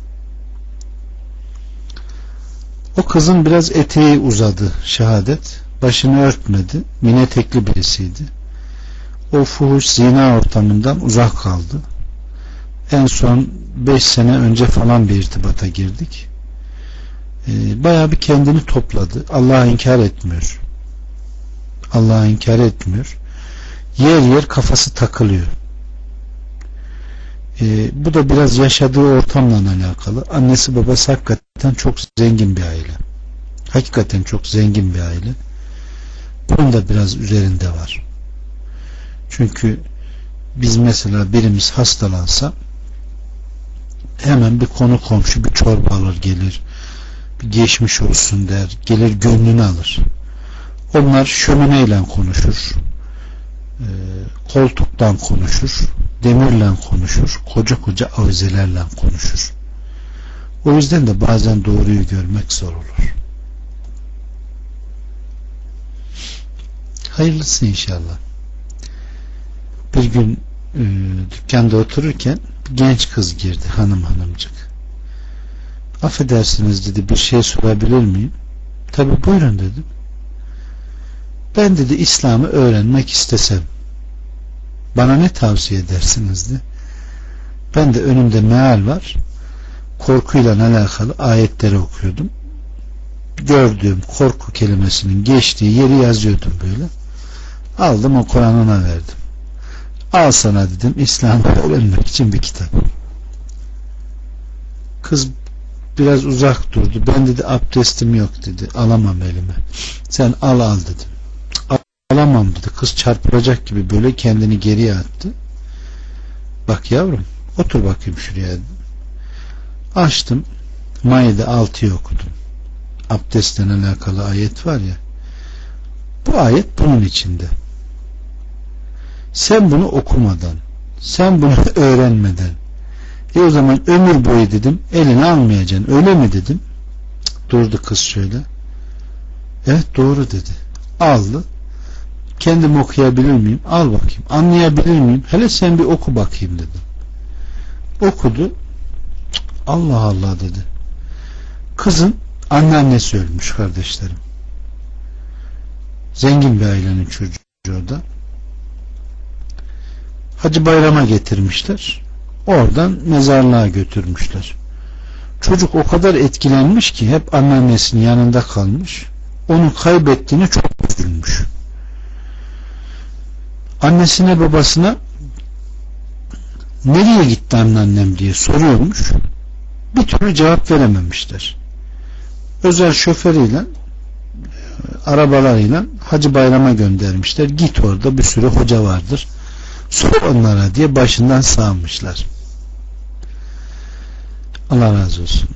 Speaker 1: O kızın biraz eteği uzadı şehadet. Başını örtmedi. Mini etekli birisiydi. O fuhuş zina ortamından uzak kaldı. En son 5 sene önce falan bir irtibata girdik. Bayağı bir kendini topladı. Allah'ı inkar etmiyor. Allah'ı inkar etmiyor. Yer kafası takılıyor. Bu da biraz yaşadığı ortamla alakalı. Annesi babası hakikaten çok zengin bir aile. Hakikaten çok zengin bir aile. Bunun da biraz üzerinde var. Çünkü biz mesela birimiz hastalansa hemen bir konu komşu bir çorba alır gelir. Bir geçmiş olsun der. Gelir gönlünü alır. Onlar şömineyle konuşur. Koltuktan konuşur. Demirle konuşur. Koca avizelerle konuşur. O yüzden de bazen doğruyu görmek zor olur. Hayırlısı inşallah. Bir gün dükkanda otururken bir genç kız girdi, hanımcık. Affedersiniz dedi, bir şey sorabilir miyim? Tabii buyurun dedim. Ben dedi İslam'ı öğrenmek istesem bana ne tavsiye edersiniz dedi. Ben de önümde meal var, korkuyla alakalı ayetleri okuyordum. Gördüğüm korku kelimesinin geçtiği yeri yazıyordum böyle. Aldım, o Kur'an'ına verdim. Al sana dedim, İslam'ı öğrenmek için bir kitap. Kız biraz uzak durdu. Ben dedi abdestim yok dedi. Alamam elime. Sen al dedim. Alamam dedi. Kız çarpılacak gibi böyle kendini geriye attı. Bak yavrum, otur bakayım şuraya dedim. Açtım. Maide 6'yı okudum. Abdestle alakalı ayet var ya. Bu ayet bunun içinde. Sen bunu okumadan, sen bunu öğrenmeden, o zaman ömür boyu dedim elini almayacaksın, öyle mi dedim. Durdu kız şöyle. Evet doğru dedi. Aldı. Kendim okuyabilir miyim? Al bakayım. Anlayabilir miyim? Hele sen bir oku bakayım dedim. Okudu. Allah Allah dedi. Kızın anneannesi ölmüş kardeşlerim. Zengin bir ailenin çocuğu da. Hacı Bayram'a getirmişler. Oradan mezarlığa götürmüşler. Çocuk o kadar etkilenmiş ki hep anneannesinin yanında kalmış. Onu kaybettiğine çok üzülmüş. Annesine babasına nereye gitti anneannem diye soruyormuş. Bir türlü cevap verememişler. Özel şoförüyle arabalarıyla Hacı Bayram'a göndermişler. Git, orada bir sürü hoca vardır. Sor onlara diye başından sağmışlar. Allah razı olsun.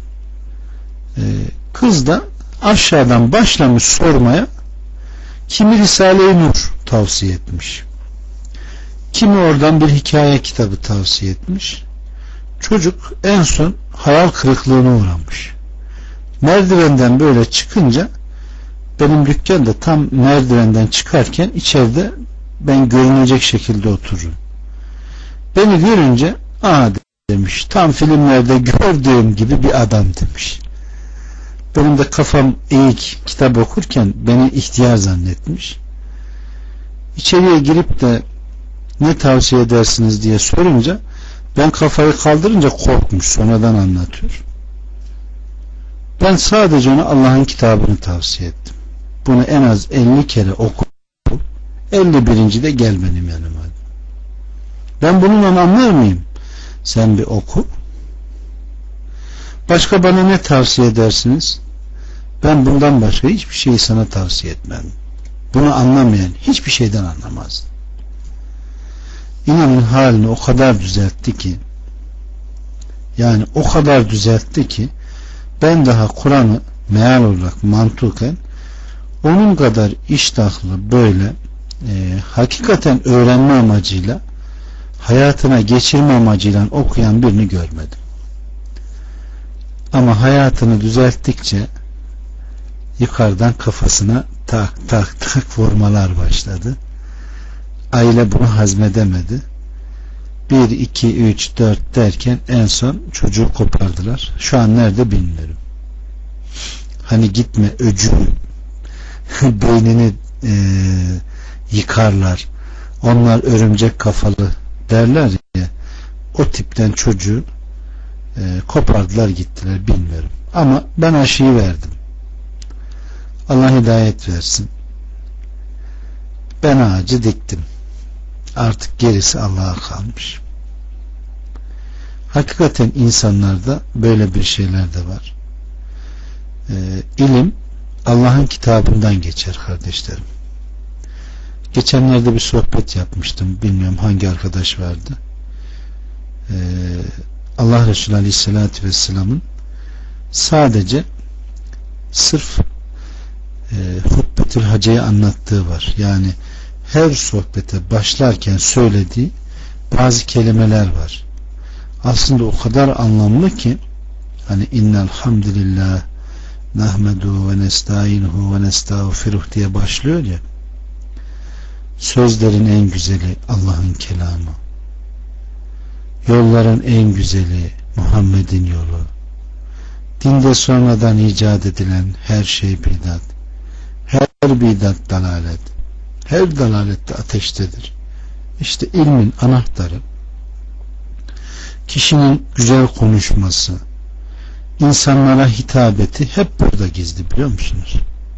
Speaker 1: Kız da aşağıdan başlamış sormaya. Kimi Risale-i Nur tavsiye etmiş. Kimi oradan bir hikaye kitabı tavsiye etmiş. Çocuk en son hayal kırıklığına uğramış. Merdivenden böyle çıkınca, benim dükkan da tam merdivenden çıkarken içeride ben görünecek şekilde otururum. Beni görünce demiş, tam filmlerde gördüğüm gibi bir adam demiş. Benim de kafam eğik, kitap okurken beni ihtiyar zannetmiş. İçeriye girip de ne tavsiye edersiniz diye sorunca ben kafayı kaldırınca korkmuş, sonradan anlatıyor. Ben sadece ona Allah'ın kitabını tavsiye ettim. Bunu en az 50 kere oku, 51. de gel benim yanıma. Ben bununla anlar mıyım? Sen bir oku. Başka bana ne tavsiye edersiniz? Ben bundan başka hiçbir şeyi sana tavsiye etmem. Bunu anlamayan hiçbir şeyden anlamaz. İnanın halini o kadar düzeltti ki, yani o kadar düzeltti ki ben daha Kur'an'ı meal olarak mantıken onun kadar iştahlı, böyle hakikaten öğrenme amacıyla, hayatına geçirme amacıyla okuyan birini görmedim. Ama hayatını düzelttikçe yukarıdan kafasına tak tak tak vurmalar başladı. Aile bunu hazmedemedi. 1, 2, 3, 4 derken en son çocuğu kopardılar. Şu an nerede bilmiyorum. Hani gitme öcü beynini yıkarlar. Onlar örümcek kafalı derler ya. O tipten çocuğu kopardılar gittiler, bilmiyorum. Ama ben aşıyı verdim. Allah hidayet versin. Ben ağacı diktim. Artık gerisi Allah'a kalmış. Hakikaten insanlarda böyle bir şeyler de var. İlim Allah'ın kitabından geçer kardeşlerim. Geçenlerde bir sohbet yapmıştım. Bilmiyorum hangi arkadaş vardı. Allah Resulü Aleyhisselatü Vesselam'ın sadece sırf Hutbetül Hace'yi anlattığı var. Yani her sohbete başlarken söylediği bazı kelimeler var. Aslında o kadar anlamlı ki, hani innel hamdülillah nahmedu ve nestainuhu ve nestağfiruh diye başlıyor ya, sözlerin en güzeli Allah'ın kelamı, yolların en güzeli Muhammed'in yolu, dinde sonradan icat edilen her şey bidat, her bidat dalalet, her dalalette ateştedir. İşte ilmin anahtarı kişinin güzel konuşması, insanlara hitabeti hep burada gizli, biliyor musunuz?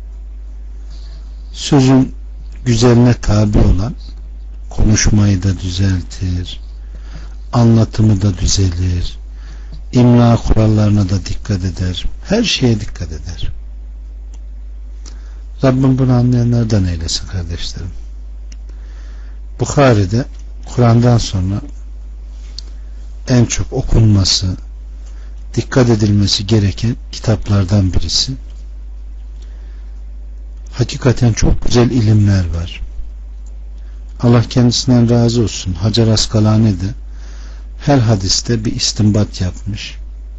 Speaker 1: Sözün güzeline tabi olan konuşmayı da düzeltir, anlatımı da düzelir, imla kurallarına da dikkat eder, her şeye dikkat eder. Rabbim bunu anlayanlardan eylesin kardeşlerim. Bukhari'de Kur'an'dan sonra en çok okunması, dikkat edilmesi gereken kitaplardan birisi. Hakikaten çok güzel ilimler var. Allah kendisinden razı olsun. Hacer Askalani de her hadiste bir istinbat yapmış.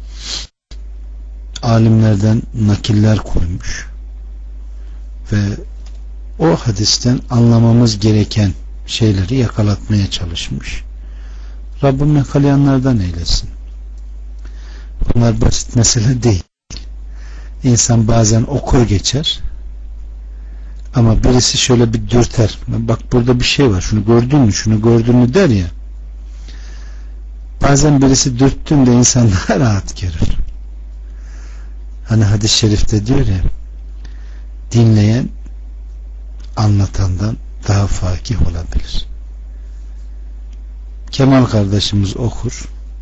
Speaker 1: Alimlerden nakiller koymuş. Ve o hadisten anlamamız gereken şeyleri yakalatmaya çalışmış. Rabbim yakalayanlardan eylesin. Bunlar basit mesele değil. İnsan bazen okur geçer, ama birisi şöyle bir dürter, bak burada bir şey var, şunu gördün mü, şunu gördün mü der ya, bazen birisi dürttüğünde insan daha rahat görür. Hani hadis-i şerifte diyor ya, dinleyen anlatandan daha fakih olabilir. Kemal kardeşimiz okur,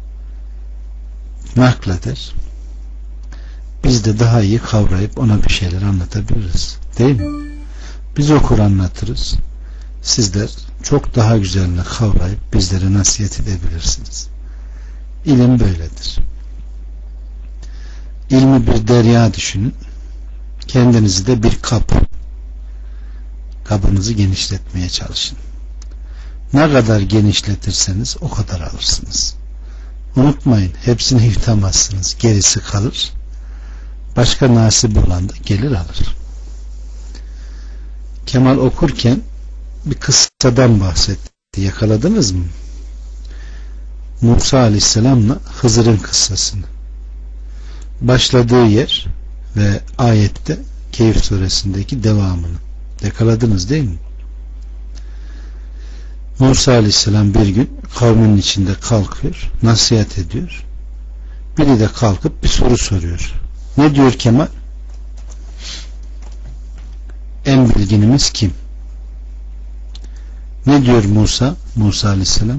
Speaker 1: nakleder, biz de daha iyi kavrayıp ona bir şeyler anlatabiliriz, değil mi? Biz okur anlatırız, sizler çok daha güzelini kavrayıp bizlere nasihat edebilirsiniz. İlim böyledir. İlmi bir derya düşünün, kendinizi de bir kabınızı genişletmeye çalışın. Ne kadar genişletirseniz o kadar alırsınız. Unutmayın, hepsini yutamazsınız, gerisi kalır. Başka nasip olan da gelir alır. Kemal okurken bir kıssadan bahsetti. Yakaladınız mı? Musa Aleyhisselam'la Hızır'ın kıssasını. Başladığı yer ve ayette Kehf suresindeki devamını yakaladınız değil mi? Musa Aleyhisselam bir gün kavminin içinde kalkıyor, nasihat ediyor. Biri de kalkıp bir soru soruyor. Ne diyor Kemal? En bilginimiz kim? Ne diyor Musa? Musa Aleyhisselam.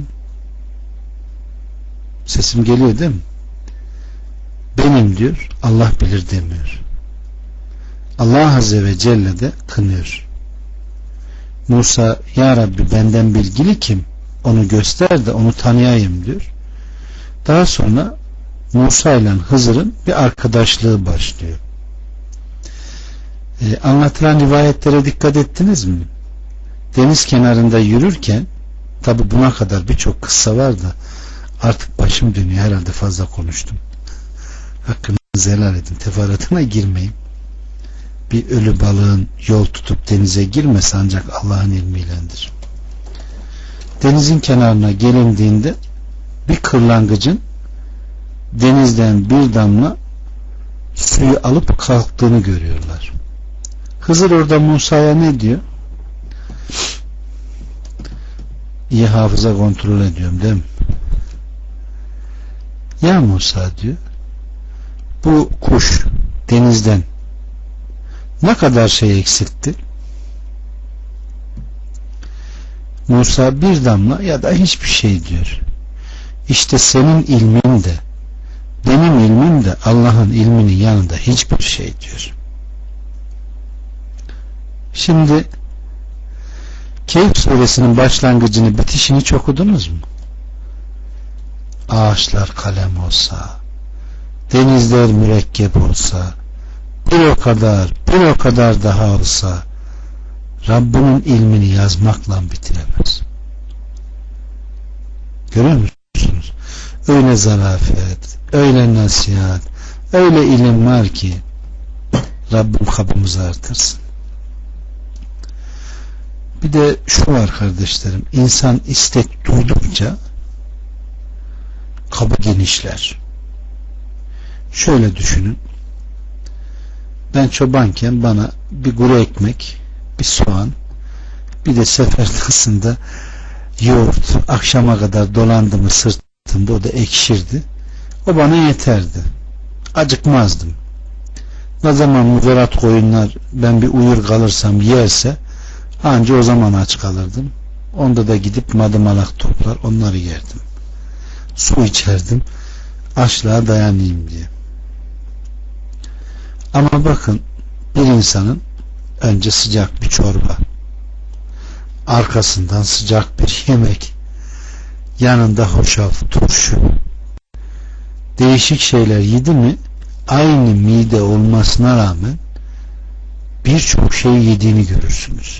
Speaker 1: Sesim geliyor değil mi? Benim diyor, Allah bilir demiyor. Allah Azze ve Celle de kınıyor. Musa, ya Rabbi benden bilgili kim? Onu göster de onu tanıyayım diyor. Daha sonra Musa ile Hızır'ın bir arkadaşlığı başlıyor. Anlatılan rivayetlere dikkat ettiniz mi? Deniz kenarında yürürken, tabi buna kadar birçok kıssa var da artık başım dönüyor, herhalde fazla konuştum. Hakkınızı helal edin, teferruatına girmeyin. Bir ölü balığın yol tutup denize girmesi ancak Allah'ın ilmiyledir. Denizin kenarına gelindiğinde bir kırlangıcın denizden bir damla suyu alıp kalktığını görüyorlar. Hızır orada Musa'ya ne diyor? İyi hafıza kontrol ediyorum değil mi? Ya Musa diyor, bu kuş denizden ne kadar şey eksiltti? Musa bir damla ya da hiçbir şey diyor. İşte senin ilmin de benim ilmim de Allah'ın ilminin yanında hiçbir şey diyor. Şimdi Kehf suresinin başlangıcını, bitişini hiç okudunuz mu? Ağaçlar kalem olsa, denizler mürekkep olsa, bir o kadar daha olsa Rabbinin ilmini yazmakla bitiremez. Görüyor musunuz? Öyle zarafet, öyle nasihat, öyle ilim var ki Rabbim kabımızı artırsın. Bir de şu var kardeşlerim, insan istek duydukça kabı genişler. Şöyle düşünün, ben çobanken bana bir kuru ekmek, bir soğan, bir de sefertasında yoğurt, akşama kadar dolandı mı sırtımda, o da ekşirdi, o bana yeterdi, acıkmazdım. Ne zaman muzarat koyunlar ben bir uyur kalırsam yerse anca o zaman aç kalırdım. Onda da gidip madımalak toplar onları yerdim, su içerdim açlığa dayanayım diye. Ama bakın, bir insanın önce sıcak bir çorba, arkasından sıcak bir yemek, yanında hoşaf, turşu, değişik şeyler yedi mi, aynı mide olmasına rağmen birçok şey yediğini görürsünüz.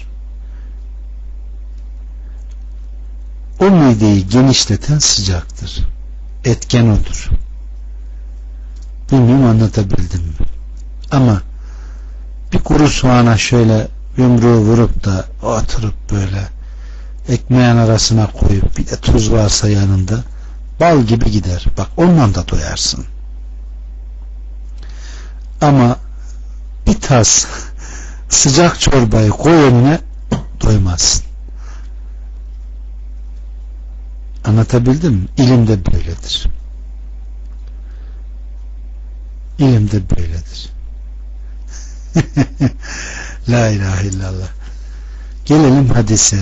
Speaker 1: O mideyi genişleten sıcaktır. Etken odur. Bilmiyorum anlatabildim mi? Ama bir kuru soğana şöyle yumruğu vurup da oturup böyle ekmeğin arasına koyup bir de tuz varsa yanında bal gibi gider. Bak ondan da doyarsın. Ama bir tas sıcak çorbayı koy önüne, doymazsın. Anlatabildim mi? İlim de böyledir. İlim de böyledir. La ilahe illallah. Gelelim hadise.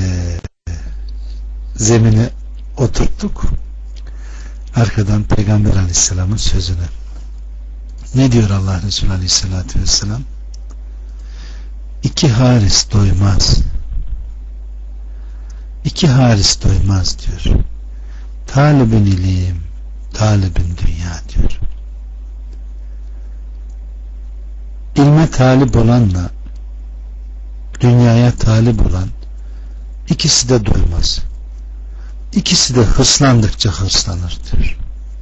Speaker 1: Zemine oturttuk. Arkadan Peygamber Aleyhisselam'ın sözüne. Ne diyor Allah Resulü Aleyhisselatü Vesselam? İki haris doymaz. İki haris doymaz diyor. Talibin ilim, talibin dünya diyor. İlme talip olanla dünyaya talip olan ikisi de doymaz. İkisi de hırslandıkça hırslanır diyor.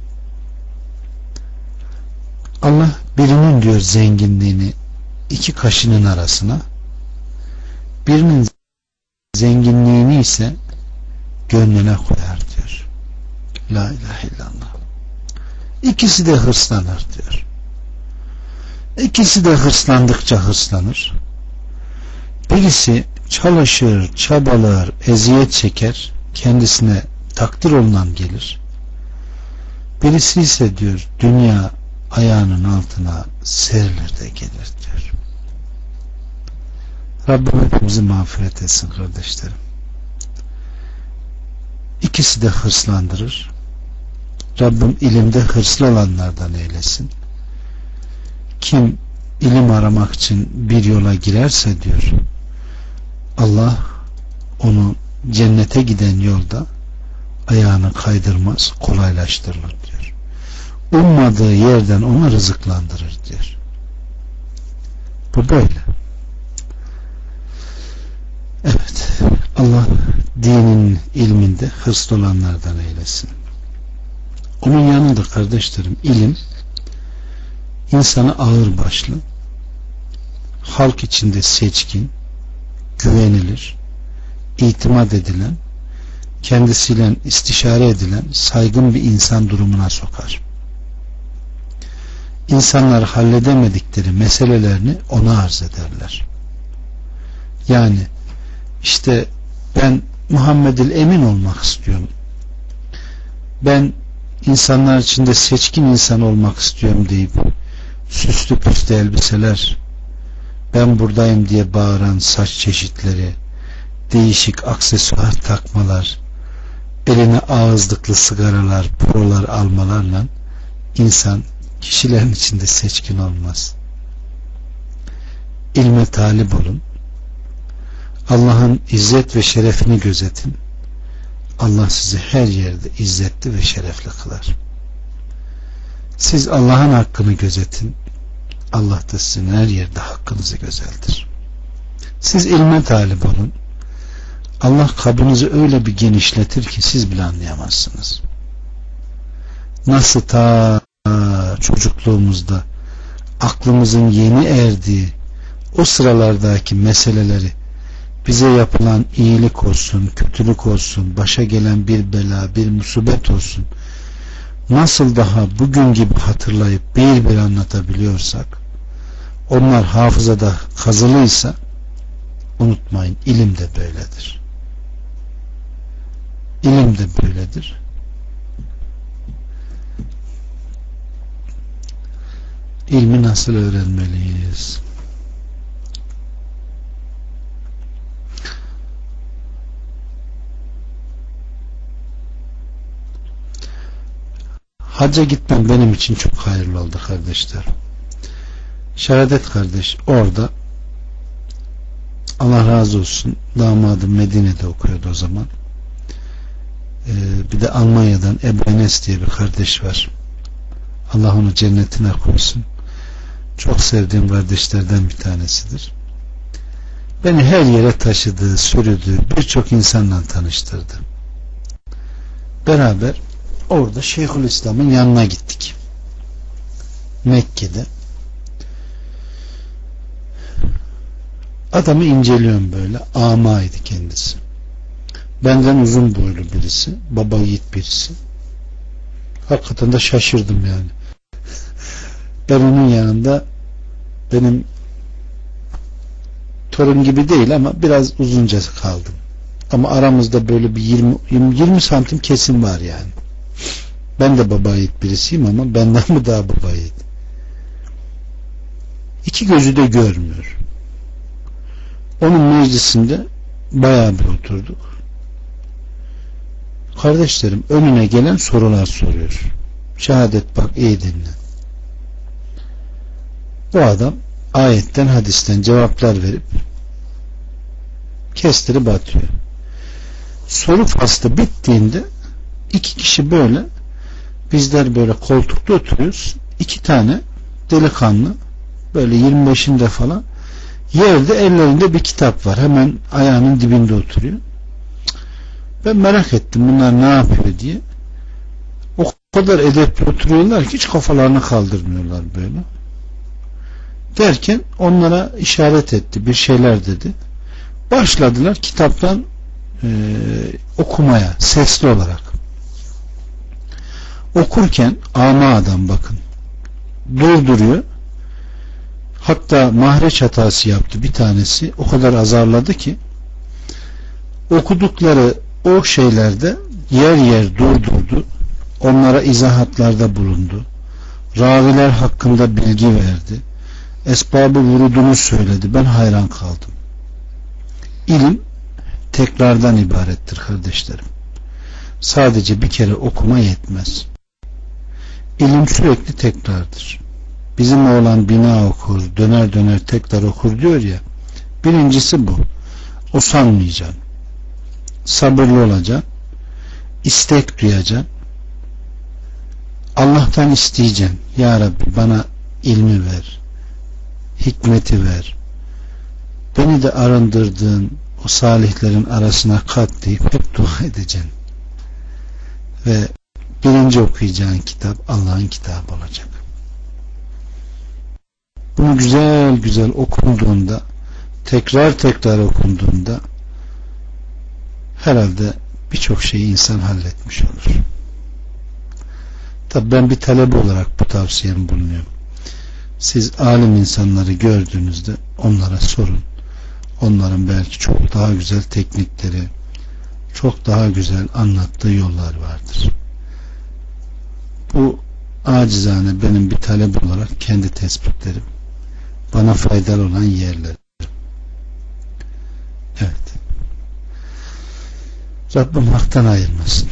Speaker 1: Allah birinin diyor zenginliğini iki kaşının arasına, birinin zenginliğini ise gönlüne koyar diyor. La ilahe illallah. İkisi de hırslanır diyor. İkisi de hırslandıkça hırslanır. Birisi çalışır, çabalar, eziyet çeker, kendisine takdir olunan gelir. Birisi ise diyor dünya ayağının altına serilir de gelir diyor. Rabbim hepimizi mağfiret etsin kardeşlerim. İkisi de hırslandırır. Rabbim ilimde hırslı olanlardan eylesin. Kim ilim aramak için bir yola girerse diyor, Allah onu cennete giden yolda ayağını kaydırmaz, kolaylaştırır diyor. Ummadığı yerden ona rızıklandırır diyor. Bu böyle. Evet, Allah dinin ilminde hırslı olanlardan eylesin. Onun yanında kardeşlerim, ilim insanı ağırbaşlı, halk içinde seçkin, güvenilir, itimat edilen, kendisiyle istişare edilen saygın bir insan durumuna sokar. İnsanlar halledemedikleri meselelerini ona arz ederler. Yani işte ben Muhammed'il Emin olmak istiyorum. Ben insanlar içinde seçkin insan olmak istiyorum deyip süslü püslü elbiseler, ben buradayım diye bağıran saç çeşitleri, değişik aksesuar takmalar, eline ağızlıklı sigaralar, prolar almalarla insan kişilerin içinde seçkin olmaz. İlme talip olun. Allah'ın izzet ve şerefini gözetin. Allah sizi her yerde izzetli ve şerefli kılar. Siz Allah'ın hakkını gözetin. Allah da sizin her yerde hakkınızı gözeltir. Siz ilme talip olun. Allah kabınızı öyle bir genişletir ki siz bile anlayamazsınız. Nasıl ta çocukluğumuzda aklımızın yeni erdiği o sıralardaki meseleleri, bize yapılan iyilik olsun, kötülük olsun, başa gelen bir bela, bir musibet olsun, nasıl daha bugün gibi hatırlayıp bir bir anlatabiliyorsak, onlar hafızada kazılıysa, unutmayın, ilim de böyledir. İlim de böyledir. İlmi nasıl öğrenmeliyiz? Hacca gitmem benim için çok hayırlı oldu kardeşler. Şehadet kardeş orada, Allah razı olsun, damadım Medine'de okuyordu o zaman. Bir de Almanya'dan Ebu Enes diye bir kardeş var. Allah onu cennetine koysun. Çok sevdiğim kardeşlerden bir tanesidir. Beni her yere taşıdı, sürdü, birçok insanla tanıştırdı. Beraber orada Şeyhülislam'ın yanına gittik. Mekke'de. Adamı inceliyorum böyle. Amaydı kendisi. Benden uzun boylu birisi. Baba yiğit birisi. Hakikaten de şaşırdım yani. Ben onun yanında benim torun gibi değil ama biraz uzunca kaldım. Ama aramızda böyle bir 20 santim kesim var yani. Ben de baba yiğit birisiyim ama benden mi daha baba yiğit? İki gözü de görmüyor. Onun meclisinde bayağı bir oturduk. Kardeşlerim, önüne gelen sorular soruyor. Şehadet bak, iyi dinle. Bu adam ayetten hadisten cevaplar verip kestirip atıyor. Soru faslı bittiğinde iki kişi böyle, bizler böyle koltukta oturuyoruz. İki tane delikanlı böyle 25'inde falan yerde ellerinde bir kitap var. Hemen ayağının dibinde oturuyor. Ben merak ettim bunlar ne yapıyor diye. O kadar edepli oturuyorlar ki hiç kafalarını kaldırmıyorlar böyle. Derken onlara işaret etti. Bir şeyler dedi. Başladılar kitaptan okumaya sesli olarak. Okurken ama adam bakın durduruyor. Hatta mahreç hatası yaptı bir tanesi. O kadar azarladı ki okudukları o şeylerde yer yer durdurdu. Onlara izahatlarda bulundu. Raviler hakkında bilgi verdi. Esbabı vurudunu söyledi. Ben hayran kaldım. İlim tekrardan ibarettir kardeşlerim. Sadece bir kere okuma yetmez. İlim sürekli tekrardır. Bizim oğlan bina okur, döner döner tekrar okur diyor ya. Birincisi bu. Usanmayacaksın. Sabırlı olacaksın. İstek duyacaksın. Allah'tan isteyeceksin. Ya Rabbi bana ilmi ver. Hikmeti ver. Beni de arındırdığın o salihlerin arasına kat deyip hep dua edeceksin. Ve birinci okuyacağın kitap Allah'ın kitabı olacak. Bunu güzel güzel okunduğunda, tekrar tekrar okunduğunda herhalde birçok şeyi insan halletmiş olur. Tabi ben bir talebe olarak bu tavsiyemi bulunuyorum. Siz alim insanları gördüğünüzde onlara sorun. Onların belki çok daha güzel teknikleri, çok daha güzel anlattığı yollar vardır. Bu acizane benim bir talebe olarak kendi tespitlerim. Bana faydalı olan yerler. Evet. Rabbim haktan ayırmasın.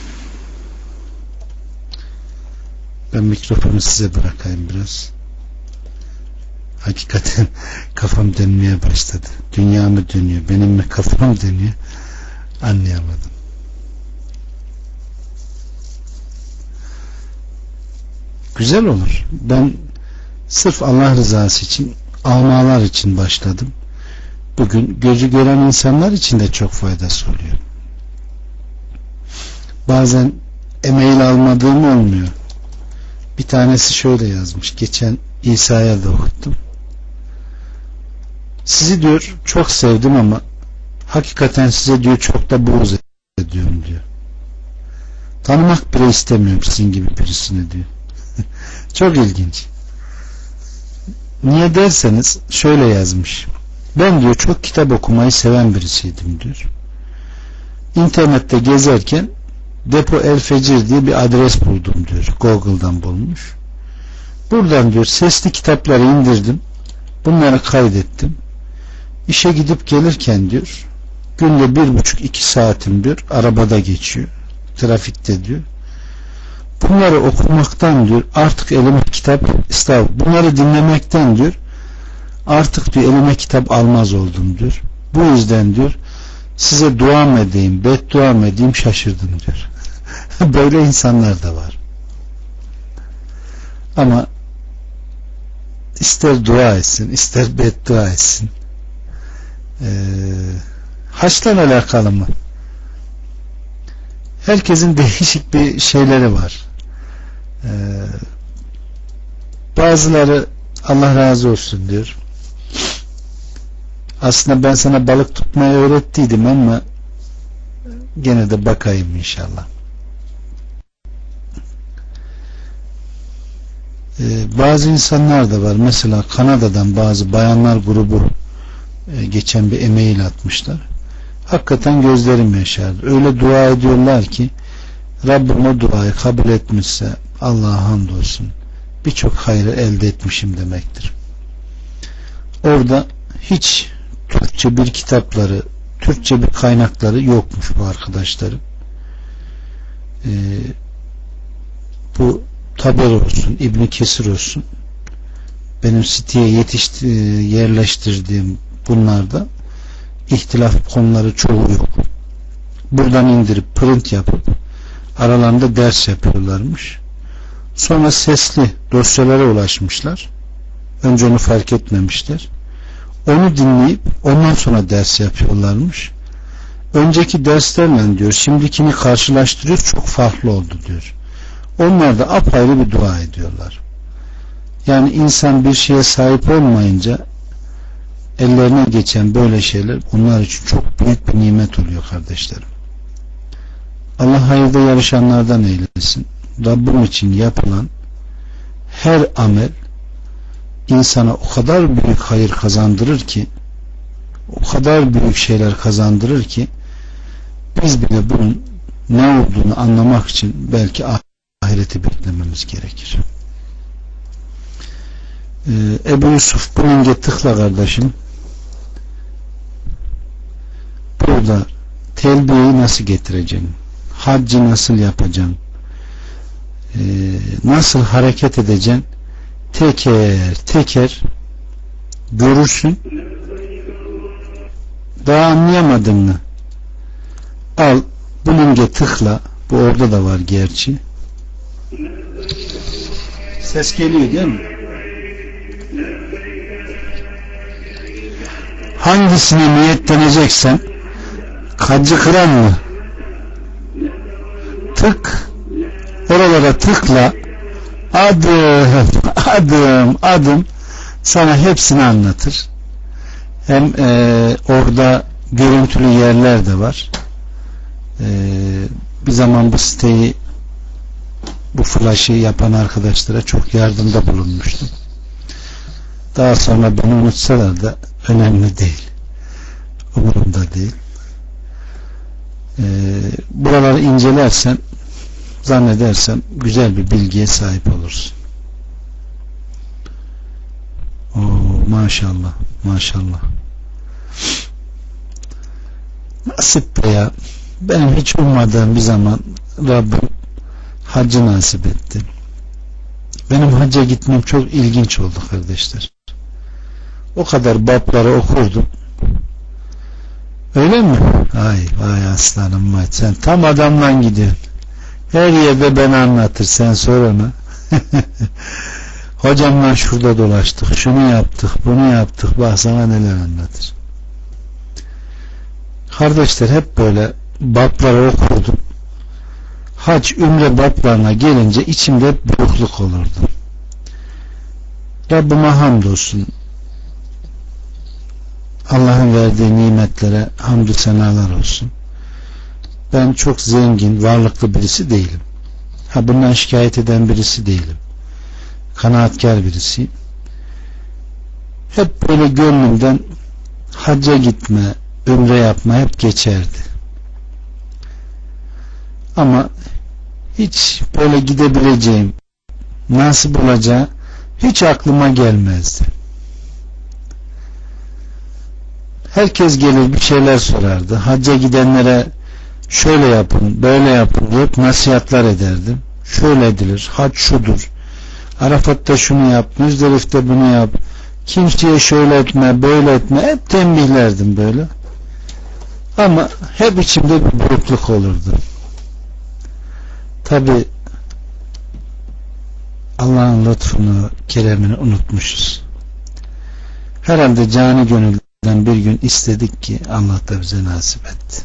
Speaker 1: Ben mikrofonu size bırakayım biraz. Hakikaten kafam dönmeye başladı. Dünya mı dönüyor, benim mi kafam dönüyor anlayamadım. Güzel olur. Ben sırf Allah rızası için, amalar için başladım. Bugün gözü gören insanlar için de çok faydası oluyor. Bazen e-mail almadığım olmuyor. Bir tanesi şöyle yazmış. Geçen İsa'ya da okuttum. Sizi diyor çok sevdim ama hakikaten size diyor çok da buğz ediyorum diyor. Tanımak bile istemiyorum sizin gibi birisini diyor. Çok ilginç. Niye derseniz şöyle yazmış. Ben diyor çok kitap okumayı seven birisiydim diyor. İnternette gezerken Depo El Fecir diye bir adres buldum diyor. Google'dan bulmuş. Buradan diyor sesli kitapları indirdim. Bunları kaydettim. İşe gidip gelirken diyor günde 1,5-2 saatim diyor arabada geçiyor. Trafikte diyor. Bunları okumaktan diyor artık elime kitap bunları dinlemekten diyor artık diyor elime kitap almaz oldum diyor. Bu yüzden diyor size dua mı edeyim, beddua mı edeyim şaşırdım diyor. Böyle insanlar da var. Ama ister dua etsin, ister beddua etsin. Haçla alakalı mı? Herkesin değişik bir şeyleri var. Bazıları Allah razı olsun diyor. Aslında ben sana balık tutmayı öğrettiydim ama gene de bakayım inşallah. Bazı insanlar da var. Mesela Kanada'dan bazı bayanlar grubu geçen bir e-mail atmışlar. Hakikaten gözlerim yaşardı. Öyle dua ediyorlar ki Rabbim o duayı kabul etmişse Allah'a hamdolsun birçok hayrı elde etmişim demektir. Orada hiç Türkçe bir kitapları, Türkçe bir kaynakları yokmuş bu arkadaşların. Bu Taberi olsun, İbn Kesir olsun, benim siteye yerleştirdiğim bunlarda ihtilaf konuları çoğu yok. Buradan indirip print yapıp aralarında ders yapıyorlarmış. Sonra sesli dosyalara ulaşmışlar. Önce onu fark etmemişler. Onu dinleyip ondan sonra ders yapıyorlarmış. Önceki derslerle diyor şimdikini karşılaştırıyor, çok farklı oldu diyor. Onlar da apayrı bir dua ediyorlar. Yani insan bir şeye sahip olmayınca ellerine geçen böyle şeyler onlar için çok büyük bir nimet oluyor kardeşlerim. Allah hayırda yarışanlardan eylesin. Rabbim için yapılan her amel insana o kadar büyük hayır kazandırır ki, o kadar büyük şeyler kazandırır ki biz bile bunun ne olduğunu anlamak için belki ahireti beklememiz gerekir. Ebu Yusuf, bu linke tıkla kardeşim. Burada telbiyeyi nasıl getireceksin? Haccı nasıl yapacaksın? Nasıl hareket edeceksin? Teker teker görürsün. Daha anlayamadın mı? Al bu linke tıkla. Bu orada da var gerçi. Ses geliyor değil mi? Hangisine niyetleneceksen, Hacı kıran mı? Tık. Oralara tıkla. Adım sana hepsini anlatır. Hem orada görüntülü yerler de var. Bir zaman bu siteyi, bu flash'ı yapan arkadaşlara çok yardımda bulunmuştum. Daha sonra beni unutsalar da önemli değil. Umurumda değil. Buraları incelersen, zannedersem güzel bir bilgiye sahip olursun. Maşallah, maşallah. Nasip be ya. Benim hiç ummadığım bir zaman Rabbim haccı nasip etti. Benim hacca gitmem çok ilginç oldu kardeşler. O kadar babları okurdum. Öyle mi? Vay aslanım vay. Sen tam adamla gidiyorsun. Her yerde beni anlatır. Sen sor ona. Hocamla şurada dolaştık. Şunu yaptık. Bunu yaptık. Bak sana neler anlatır. Kardeşler hep böyle babları okurdum. Hac, ümre bablarına gelince içimde hep burukluk olurdu. Rabbime hamdolsun. Allah'ın verdiği nimetlere hamdü senalar olsun. Ben çok zengin, varlıklı birisi değilim. Bundan şikayet eden birisi değilim. Kanaatkar birisiyim. Hep böyle gönlümden hacca gitme, ümre yapma hep geçerdi. Ama hiç böyle gidebileceğim, nasip olacağı hiç aklıma gelmezdi. Herkes gelir bir şeyler sorardı. Hacca gidenlere şöyle yapın, böyle yapın diye nasihatler ederdim. Şöyle edilir, hac şudur. Arafat'ta şunu yap, Müzdelif'te bunu yap. Kimseye şöyle etme, böyle etme. Hep tembihlerdim böyle. Ama hep içimde bir burukluk olurdu. Tabi Allah'ın lütfunu, keremini unutmuşuz. Herhalde cani gönülden bir gün istedik ki Allah da bize nasip etti.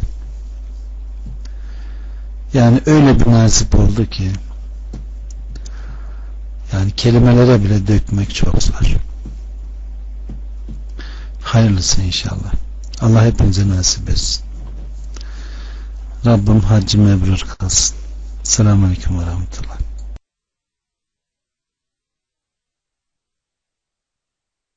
Speaker 1: Yani öyle bir nasip oldu ki yani kelimelere bile dökmek çok zor. Hayırlısı inşallah. Allah hepinize nasip etsin. Rabbim haccı mebrur kılsın. Selamun Aleyküm ve Rahmetullah.